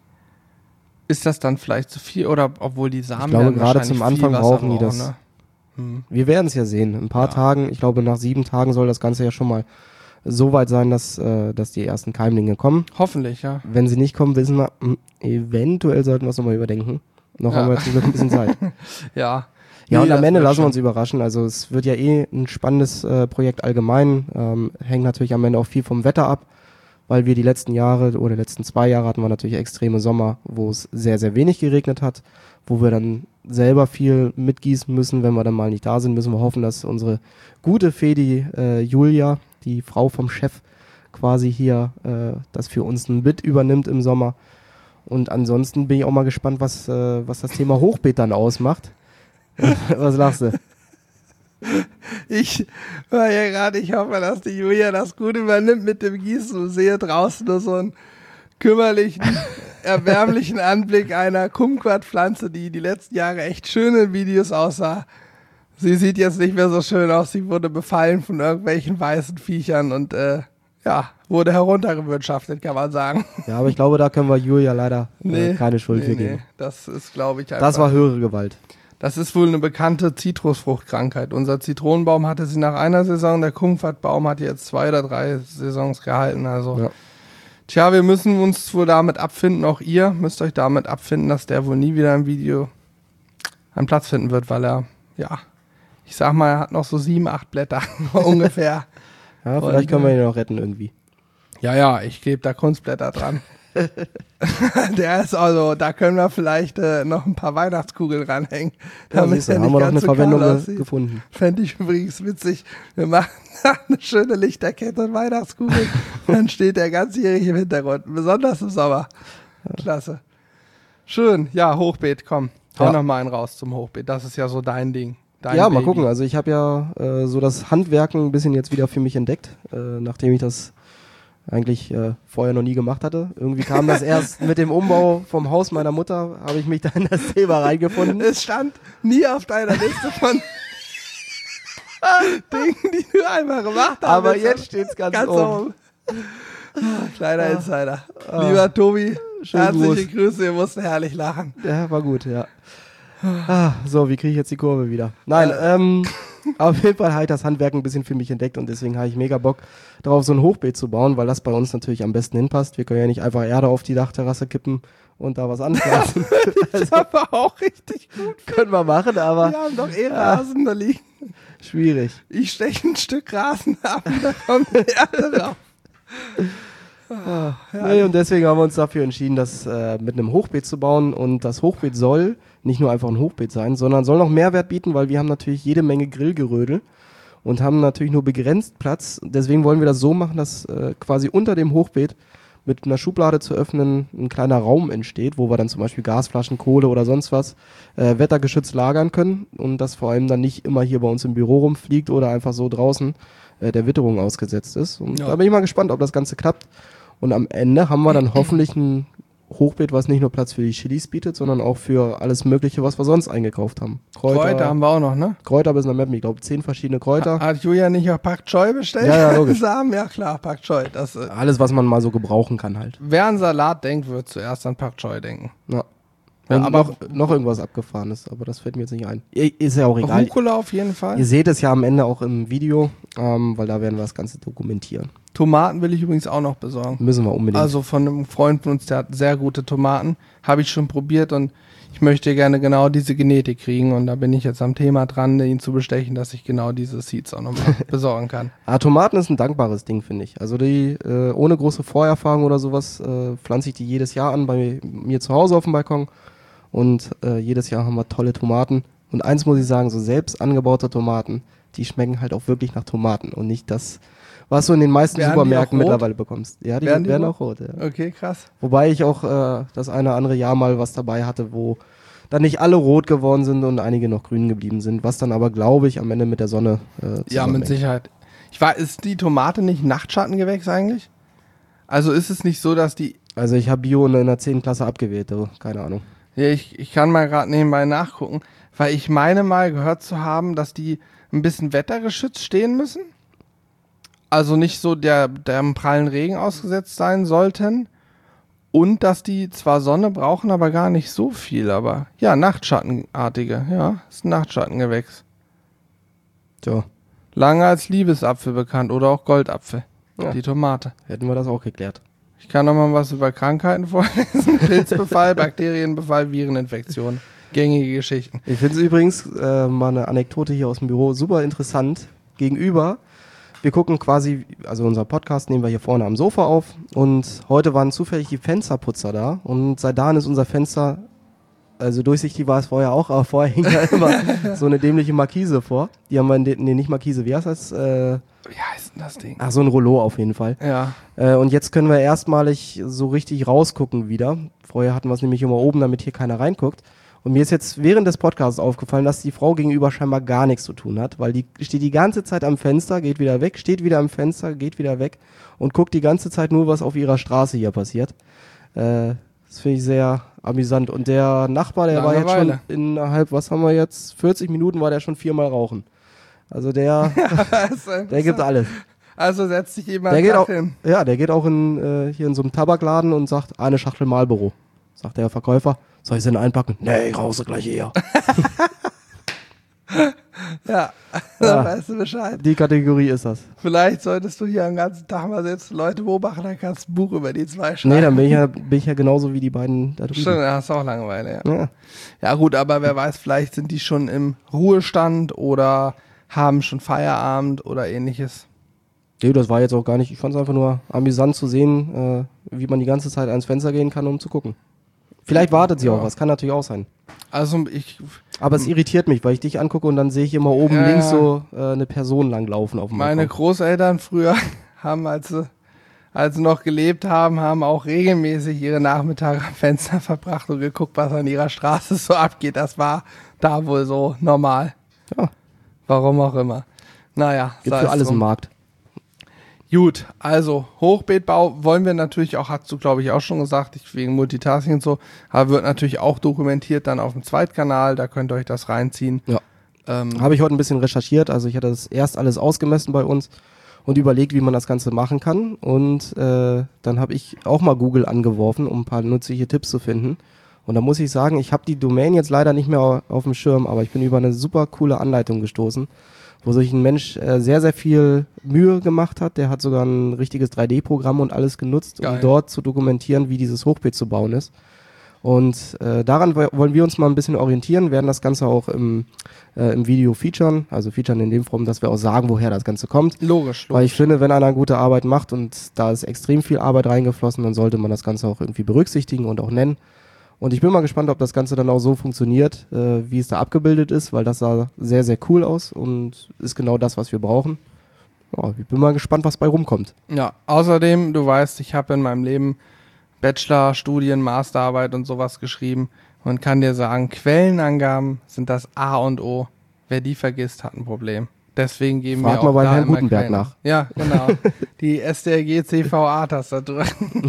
ist das dann vielleicht zu viel oder obwohl die Samen Ich glaube, werden gerade wahrscheinlich zum Anfang viel Wasser brauchen die das. ne? Hm. Wir werden es ja sehen. In ein paar Ja. Tagen, ich glaube nach sieben Tagen soll das Ganze ja schon mal so weit sein, dass, äh, dass die ersten Keimlinge kommen. Hoffentlich, ja. Wenn sie nicht kommen, wissen wir, mh, eventuell sollten wir es nochmal überdenken. Noch Ja. haben wir zum Glück ein bisschen Zeit. Ja. Ja, Nee, und am das Ende wird lassen wir schon. uns überraschen. Also es wird ja eh ein spannendes äh, Projekt allgemein. Ähm, hängt natürlich am Ende auch viel vom Wetter ab, weil wir die letzten Jahre oder die letzten zwei Jahre hatten wir natürlich extreme Sommer, wo es sehr, sehr wenig geregnet hat, wo wir dann selber viel mitgießen müssen. Wenn wir dann mal nicht da sind, müssen wir hoffen, dass unsere gute Fee, die äh, Julia, die Frau vom Chef, quasi hier äh, das für uns mit übernimmt im Sommer. Und ansonsten bin ich auch mal gespannt, was, äh, was das Thema Hochbeet dann ausmacht. Was lachst du? Ich war ja gerade, ich hoffe, dass die Julia das gut übernimmt mit dem Gießen und sehe draußen nur so einen kümmerlichen, erbärmlichen Anblick einer Kumquat-Pflanze, die die letzten Jahre echt schön in Videos aussah. Sie sieht jetzt nicht mehr so schön aus, sie wurde befallen von irgendwelchen weißen Viechern und äh, ja, wurde heruntergewirtschaftet, kann man sagen. Ja, aber ich glaube, da können wir Julia leider Nee, äh, keine Schuld nee, für nee, geben. das ist, glaube ich, einfach. Das war höhere Gewalt. Das ist wohl eine bekannte Zitrusfruchtkrankheit. Unser Zitronenbaum hatte sie nach einer Saison, der Kumquatbaum hat jetzt zwei oder drei Saisons gehalten. Also, Ja. tja, wir müssen uns wohl damit abfinden, auch ihr müsst euch damit abfinden, dass der wohl nie wieder im Video einen Platz finden wird, weil er, ja, ich sag mal, er hat noch so sieben, acht Blätter ungefähr. Ja, vielleicht Und, können wir ihn noch retten irgendwie. Ja, ja, ich klebe da Kunstblätter dran. Der ist also, da können wir vielleicht äh, noch ein paar Weihnachtskugeln ranhängen. Ja, damit siehst du, er da nicht haben wir doch eine ganz so kahl Verwendung ge aussieht. gefunden. Fände ich übrigens witzig. Wir machen eine schöne Lichterkette und Weihnachtskugeln. Dann steht der ganzjährig im Hintergrund. Besonders im Sommer. Klasse. Schön. Ja, Hochbeet, komm. Hau Ja. noch mal einen raus zum Hochbeet. Das ist ja so dein Ding. Dein Ja, mal Baby. gucken. Also ich habe ja äh, so das Handwerken ein bisschen jetzt wieder für mich entdeckt, äh, nachdem ich das eigentlich äh, vorher noch nie gemacht hatte. Irgendwie kam das erst mit dem Umbau vom Haus meiner Mutter, habe ich mich da in das Thema reingefunden. Es stand nie auf deiner Liste von Dingen, die du einmal gemacht hast. Aber jetzt steht's ganz, ganz oben. oben. Ah, Kleiner Insider. Lieber Tobi, Schönen herzliche Grüße. Wir mussten herrlich lachen. Ja, war gut, ja. Ah, so, wie kriege ich jetzt die Kurve wieder? Nein, ähm, auf jeden Fall habe ich das Handwerken ein bisschen für mich entdeckt und deswegen habe ich mega Bock darauf, so ein Hochbeet zu bauen, weil das bei uns natürlich am besten hinpasst. Wir können ja nicht einfach Erde auf die Dachterrasse kippen und da was anpflanzen. Das war auch richtig gut. Können wir machen, aber Wir haben doch eh Rasen da liegen. schwierig. Ich steche ein Stück Rasen ab und da kommt die Erde rauf. Ja. Nee, und deswegen haben wir uns dafür entschieden, das äh, mit einem Hochbeet zu bauen. Und das Hochbeet soll nicht nur einfach ein Hochbeet sein, sondern soll noch Mehrwert bieten, weil wir haben natürlich jede Menge Grillgerödel und haben natürlich nur begrenzt Platz. Deswegen wollen wir das so machen, dass äh, quasi unter dem Hochbeet mit einer Schublade zu öffnen ein kleiner Raum entsteht, wo wir dann zum Beispiel Gasflaschen, Kohle oder sonst was äh, wettergeschützt lagern können und das vor allem dann nicht immer hier bei uns im Büro rumfliegt oder einfach so draußen äh, der Witterung ausgesetzt ist. Und Ja. da bin ich mal gespannt, ob das Ganze klappt. Und am Ende haben wir dann hoffentlich ein Hochbeet, was nicht nur Platz für die Chilis bietet, sondern auch für alles Mögliche, was wir sonst eingekauft haben. Kräuter, Kräuter haben wir auch noch, ne? Kräuter bis nach Mappen, ich glaube zehn verschiedene Kräuter. Hat Julia nicht auch Pak Choi bestellt? Ja, ja, logisch. Samen? Ja klar, Pak Choi. Das, äh, Alles, was man mal so gebrauchen kann halt. wer an Salat denkt, wird zuerst an Pak Choi denken. Ja. Ja, Und aber- noch, noch irgendwas Abgefahrenes, aber das fällt mir jetzt nicht ein. I- Ist ja auch egal. Rucola auf jeden Fall. Ihr seht es ja am Ende auch im Video, ähm, weil da werden wir das Ganze dokumentieren. Tomaten will ich übrigens auch noch besorgen. Müssen wir unbedingt. Also von einem Freund von uns, der hat sehr gute Tomaten. Habe ich schon probiert und ich möchte gerne genau diese Genetik kriegen. Und da bin ich jetzt am Thema dran, ihn zu bestechen, dass ich genau diese Seeds auch nochmal besorgen kann. Ah, Tomaten ist ein dankbares Ding, finde ich. Also die, äh, ohne große Vorerfahrung oder sowas, äh, pflanze ich die jedes Jahr an bei mir zu Hause auf dem Balkon. Und äh, jedes Jahr haben wir tolle Tomaten. Und eins muss ich sagen, so selbst angebaute Tomaten, die schmecken halt auch wirklich nach Tomaten und nicht das, was du in den meisten Werden die Supermärkten auch rot? mittlerweile bekommst. Ja, die Werden werden, die auch rot. Ja. Okay, krass. Wobei ich auch äh, das eine oder andere Jahr mal was dabei hatte, wo dann nicht alle rot geworden sind und einige noch grün geblieben sind, was dann aber, glaube ich, am Ende mit der Sonne äh, Ja, mit zusammenhängt. Sicherheit. Ich war, ist die Tomate nicht Nachtschattengewächs eigentlich? Also ist es nicht so, dass die. Also ich habe Bio in der zehnten Klasse abgewählt, also keine Ahnung. Ja, ich, ich kann mal gerade nebenbei nachgucken, weil ich meine mal gehört zu haben, dass die ein bisschen wettergeschützt stehen müssen. Also nicht so der, der prallen Regen ausgesetzt sein sollten. Und dass die zwar Sonne brauchen, aber gar nicht so viel. Aber ja, Nachtschattenartige. Ja, ist ein Nachtschattengewächs. So, Lange als Liebesapfel bekannt oder auch Goldapfel. Ja. Die Tomate. hätten wir das auch geklärt. Ich kann noch mal was über Krankheiten vorlesen. Pilzbefall, Bakterienbefall, Vireninfektion. Gängige Geschichten. Ich finde es übrigens, äh, mal eine Anekdote hier aus dem Büro, super interessant. Gegenüber, wir gucken quasi, also unser Podcast nehmen wir hier vorne am Sofa auf und heute waren zufällig die Fensterputzer da und seit dahin ist unser Fenster, also durchsichtig war es vorher auch, aber vorher hing da immer so eine dämliche Markise vor. Die haben wir, in den, nee, nicht Markise, wie heißt das? Äh, Wie heißt denn das Ding? ach, so ein Rollo auf jeden Fall. Ja. Äh, und jetzt können wir erstmalig so richtig rausgucken wieder. Vorher hatten wir es nämlich immer oben, damit hier keiner reinguckt. Und mir ist jetzt während des Podcasts aufgefallen, dass die Frau gegenüber scheinbar gar nichts zu tun hat, weil die steht die ganze Zeit am Fenster, geht wieder weg, steht wieder am Fenster, geht wieder weg und guckt die ganze Zeit nur, was auf ihrer Straße hier passiert. Äh, das finde ich sehr amüsant. Und der Nachbar, der war jetzt schon Langeweile. innerhalb, was haben wir jetzt, vierzig Minuten war der schon viermal rauchen. Also der, der gibt alles. Also setzt sich jemand Der geht Tag auch, hin. ja, der geht auch in, äh, hier in so einem Tabakladen und sagt, eine Schachtel Marlboro. Sagt der Verkäufer, soll ich sie denn einpacken? Nee, ich rauche gleich eher. Ja, Ja. dann weißt du Bescheid. Die Kategorie ist das. Vielleicht solltest du hier den ganzen Tag mal sitzen, Leute beobachten, dann kannst du ein Buch über die zwei schreiben. Nee, dann bin ich ja, bin ich ja genauso wie die beiden da drüben. Stimmt, da hast du auch Langeweile, ja. Ja. Ja gut, aber wer weiß, vielleicht sind die schon im Ruhestand oder haben schon Feierabend oder ähnliches. Nee, das war jetzt auch gar nicht, ich fand es einfach nur amüsant zu sehen, äh, wie man die ganze Zeit ans Fenster gehen kann, um zu gucken. Vielleicht wartet sie Ja. auch was, kann natürlich auch sein. Also ich, Aber es irritiert mich, weil ich dich angucke und dann sehe ich immer oben Ja, links ja. so äh, eine Person langlaufen auf dem meine Balkon. Großeltern früher haben, als sie, als sie noch gelebt haben, haben auch regelmäßig ihre Nachmittage am Fenster verbracht und geguckt, was an ihrer Straße so abgeht. Das war da wohl so normal. Ja. Warum auch immer. Naja, Gibt sei für es alles drum. einen Markt. Gut, also Hochbeetbau wollen wir natürlich auch, hast du glaube ich auch schon gesagt, ich, wegen Multitasking und so, aber wird natürlich auch dokumentiert dann auf dem Zweitkanal, da könnt ihr euch das reinziehen. Ja. Ähm, Habe ich heute ein bisschen recherchiert, also ich hatte das erst alles ausgemessen bei uns und überlegt, wie man das Ganze machen kann und äh, dann habe ich auch mal Google angeworfen, um ein paar nützliche Tipps zu finden und da muss ich sagen, ich habe die Domain jetzt leider nicht mehr au- auf dem Schirm, aber ich bin über eine super coole Anleitung gestoßen, wo sich ein Mensch äh, sehr, sehr viel Mühe gemacht hat, der hat sogar ein richtiges drei D Programm und alles genutzt, Geil. um dort zu dokumentieren, wie dieses Hochbeet zu bauen ist. Und äh, daran w- wollen wir uns mal ein bisschen orientieren, werden das Ganze auch im, äh, im Video featuren, also featuren in dem Form, dass wir auch sagen, woher das Ganze kommt. Logisch, Weil logisch. ich finde, wenn einer gute Arbeit macht und da ist extrem viel Arbeit reingeflossen, dann sollte man das Ganze auch irgendwie berücksichtigen und auch nennen. Und ich bin mal gespannt, ob das Ganze dann auch so funktioniert, äh, wie es da abgebildet ist, weil das sah sehr, sehr cool aus und ist genau das, was wir brauchen. Ja, ich bin mal gespannt, was bei rumkommt. Ja, außerdem, du weißt, ich habe in meinem Leben Bachelor, Studien, Masterarbeit und sowas geschrieben und kann dir sagen, Quellenangaben sind das A und O. Wer die vergisst, hat ein Problem. Deswegen geben Frag wir mal auch beim da Herrn immer Gutenberg Quellen. nach. Ja, genau. Die S D R G C V A-Tastatur.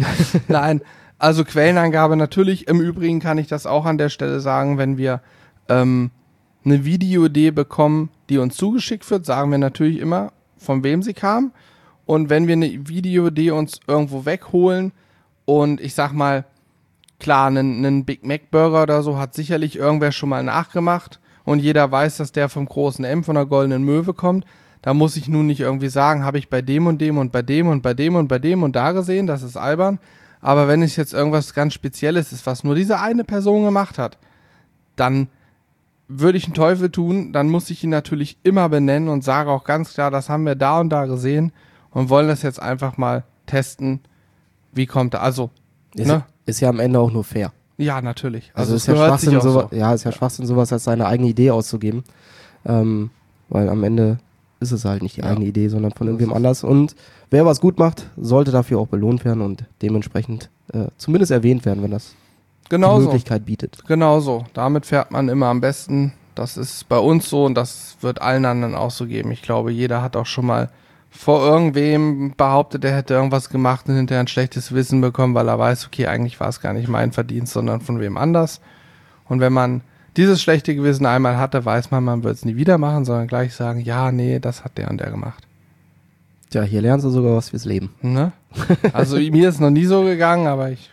Nein, also Quellenangabe natürlich. Im Übrigen kann ich das auch an der Stelle sagen, wenn wir ähm, eine Videoidee bekommen, die uns zugeschickt wird, sagen wir natürlich immer, von wem sie kam. Und wenn wir eine Videoidee uns irgendwo wegholen und ich sag mal, klar, einen, einen Big Mac Burger oder so hat sicherlich irgendwer schon mal nachgemacht und jeder weiß, dass der vom großen M von der Goldenen Möwe kommt. Da muss ich nun nicht irgendwie sagen, habe ich bei dem und dem und bei dem und bei dem und bei dem und da gesehen, das ist albern. Aber wenn es jetzt irgendwas ganz Spezielles ist, was nur diese eine Person gemacht hat, dann würde ich einen Teufel tun, dann muss ich ihn natürlich immer benennen und sage auch ganz klar, das haben wir da und da gesehen und wollen das jetzt einfach mal testen. Wie kommt er? Also, Ist, ne? ist ja am Ende auch nur fair. Ja, natürlich. Also, es ist ja gehört sich Schwachsinn, auch sowas, so. ja, ist ja Schwachsinn, sowas als seine eigene Idee auszugeben. Ähm, weil am Ende ist es halt nicht die Ja. eigene Idee, sondern von So irgendwem ist es. anders. Und wer was gut macht, sollte dafür auch belohnt werden und dementsprechend äh, zumindest erwähnt werden, wenn das die Genau so. Möglichkeit bietet. Genau so. Damit fährt man immer am besten. Das ist bei uns so und das wird allen anderen auch so geben. Ich glaube, jeder hat auch schon mal vor irgendwem behauptet, er hätte irgendwas gemacht und hinterher ein schlechtes Wissen bekommen, weil er weiß, okay, eigentlich war es gar nicht mein Verdienst, sondern von wem anders. Und wenn man dieses schlechte Gewissen einmal hatte, weiß man, man wird es nie wieder machen, sondern gleich sagen, ja, nee, das hat der und der gemacht. Tja, hier lernst du sogar was fürs Leben. Ne? Also mir ist noch nie so gegangen, aber ich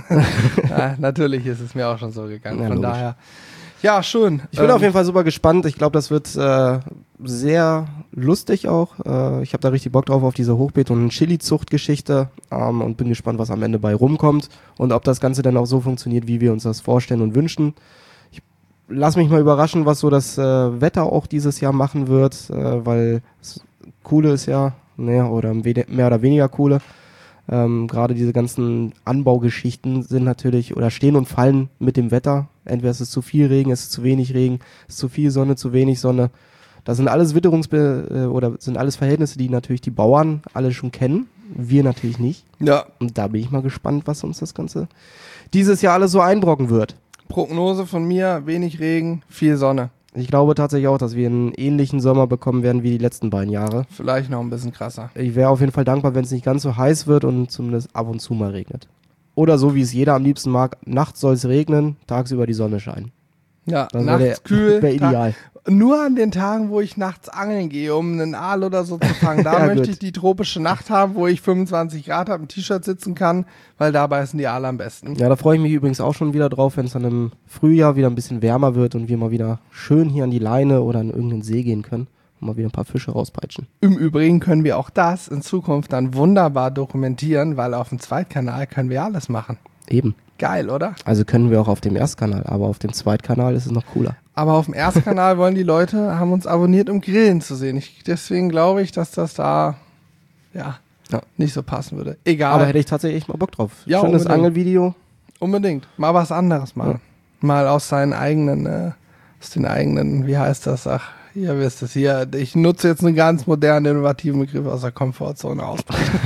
ja, natürlich ist es mir auch schon so gegangen. Ja, Von logisch. daher, ja, schön. Ich bin Ähm, auf jeden Fall super gespannt. Ich glaube, das wird äh, sehr lustig auch. Äh, ich habe da richtig Bock drauf auf diese Hochbeet- und Chili-Zucht-Geschichte ähm, und bin gespannt, was am Ende bei rumkommt und ob das Ganze dann auch so funktioniert, wie wir uns das vorstellen und wünschen. Ich lass mich mal überraschen, was so das äh, Wetter auch dieses Jahr machen wird, äh, weil das Coole ist ja, ne, oder mehr oder weniger Coole. Ähm, Gerade diese ganzen Anbaugeschichten sind natürlich oder stehen und fallen mit dem Wetter. Entweder ist es zu viel Regen, ist es zu wenig Regen, ist zu viel Sonne, zu wenig Sonne. Das sind alles Witterungsbe- äh, oder sind alles Verhältnisse, die natürlich die Bauern alle schon kennen. Wir natürlich nicht. Ja, Und da bin ich mal gespannt, was uns das Ganze dieses Jahr alles so einbrocken wird. Prognose von mir, wenig Regen, viel Sonne. Ich glaube tatsächlich auch, dass wir einen ähnlichen Sommer bekommen werden wie die letzten beiden Jahre. Vielleicht noch ein bisschen krasser. Ich wäre auf jeden Fall dankbar, wenn es nicht ganz so heiß wird und zumindest ab und zu mal regnet. Oder so, wie es jeder am liebsten mag, nachts soll es regnen, tagsüber die Sonne scheinen. Ja, Das nachts wär der- kühl. wär ideal. Ta- Nur an den Tagen, wo ich nachts angeln gehe, um einen Aal oder so zu fangen. Da Ja, möchte gut. ich die tropische Nacht haben, wo ich fünfundzwanzig Grad habe, im T-Shirt sitzen kann, weil dabei sind die Aale am besten. Ja, da freue ich mich übrigens auch schon wieder drauf, wenn es dann im Frühjahr wieder ein bisschen wärmer wird und wir mal wieder schön hier an die Leine oder an irgendeinen See gehen können und mal wieder ein paar Fische rauspeitschen. Im Übrigen können wir auch das in Zukunft dann wunderbar dokumentieren, weil auf dem Zweitkanal können wir alles machen. Eben. Geil, oder? Also können wir auch auf dem Erstkanal, aber auf dem Zweitkanal ist es noch cooler. Aber auf dem Erstkanal wollen die Leute, haben uns abonniert, um Grillen zu sehen. Ich, deswegen glaube ich, dass das da ja, Ja. nicht so passen würde. Egal. Aber hätte ich tatsächlich mal Bock drauf. Ja, Schönes unbedingt. Angelvideo. Unbedingt. Mal was anderes machen. Mal aus seinen eigenen, äh, aus den eigenen, wie heißt das? Ach, ihr wisst es hier. Ich nutze jetzt einen ganz modernen, innovativen Begriff aus der Komfortzone ausbrechen.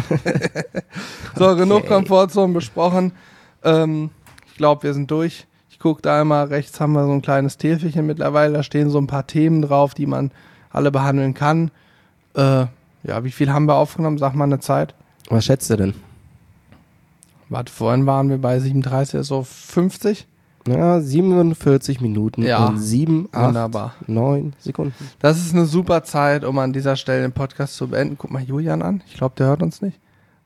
So, genug Komfortzone besprochen. Ähm, ich glaube, wir sind durch. Ich gucke da einmal, rechts haben wir so ein kleines Täfelchen mittlerweile. Da stehen so ein paar Themen drauf, die man alle behandeln kann. Äh, ja, wie viel haben wir aufgenommen? Sag mal eine Zeit. Was schätzt du denn? Warte, vorhin waren wir bei siebenunddreißig, so fünfzig. Ja, siebenundvierzig Minuten Ja, und sieben, acht, wunderbar. neun Sekunden. Das ist eine super Zeit, um an dieser Stelle den Podcast zu beenden. Guck mal Julian an. Ich glaube, der hört uns nicht.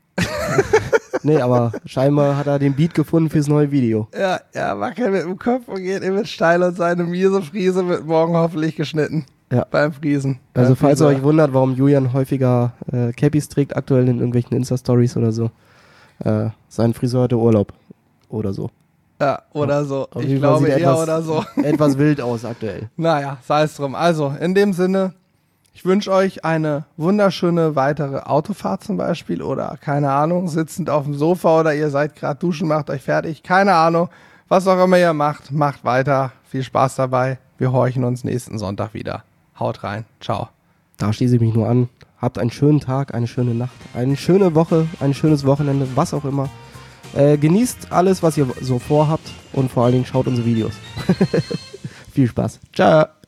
Nee, aber scheinbar hat er den Beat gefunden fürs neue Video. Ja, er wackelt mit dem Kopf und geht immer steil und seine miese Friese wird morgen hoffentlich geschnitten. Ja. Beim Friesen. Also Beim falls ihr Frieser. euch wundert, warum Julian häufiger äh, Cappies trägt, aktuell in irgendwelchen Insta-Stories oder so, äh, sein Friseur hatte Urlaub oder so. Ja, oder so. Auf Ich jeden Fall glaube sieht eher etwas, oder so. etwas wild aus aktuell. Naja, sei es drum. Also, in dem Sinne, ich wünsche euch eine wunderschöne weitere Autofahrt zum Beispiel oder, keine Ahnung, sitzend auf dem Sofa oder ihr seid gerade duschen, macht euch fertig. Keine Ahnung, was auch immer ihr macht, macht weiter. Viel Spaß dabei. Wir horchen uns nächsten Sonntag wieder. Haut rein. Ciao. Da schließe ich mich nur an. Habt einen schönen Tag, eine schöne Nacht, eine schöne Woche, ein schönes Wochenende, was auch immer. Äh, genießt alles, was ihr so vorhabt und vor allen Dingen schaut unsere Videos. Viel Spaß. Ciao.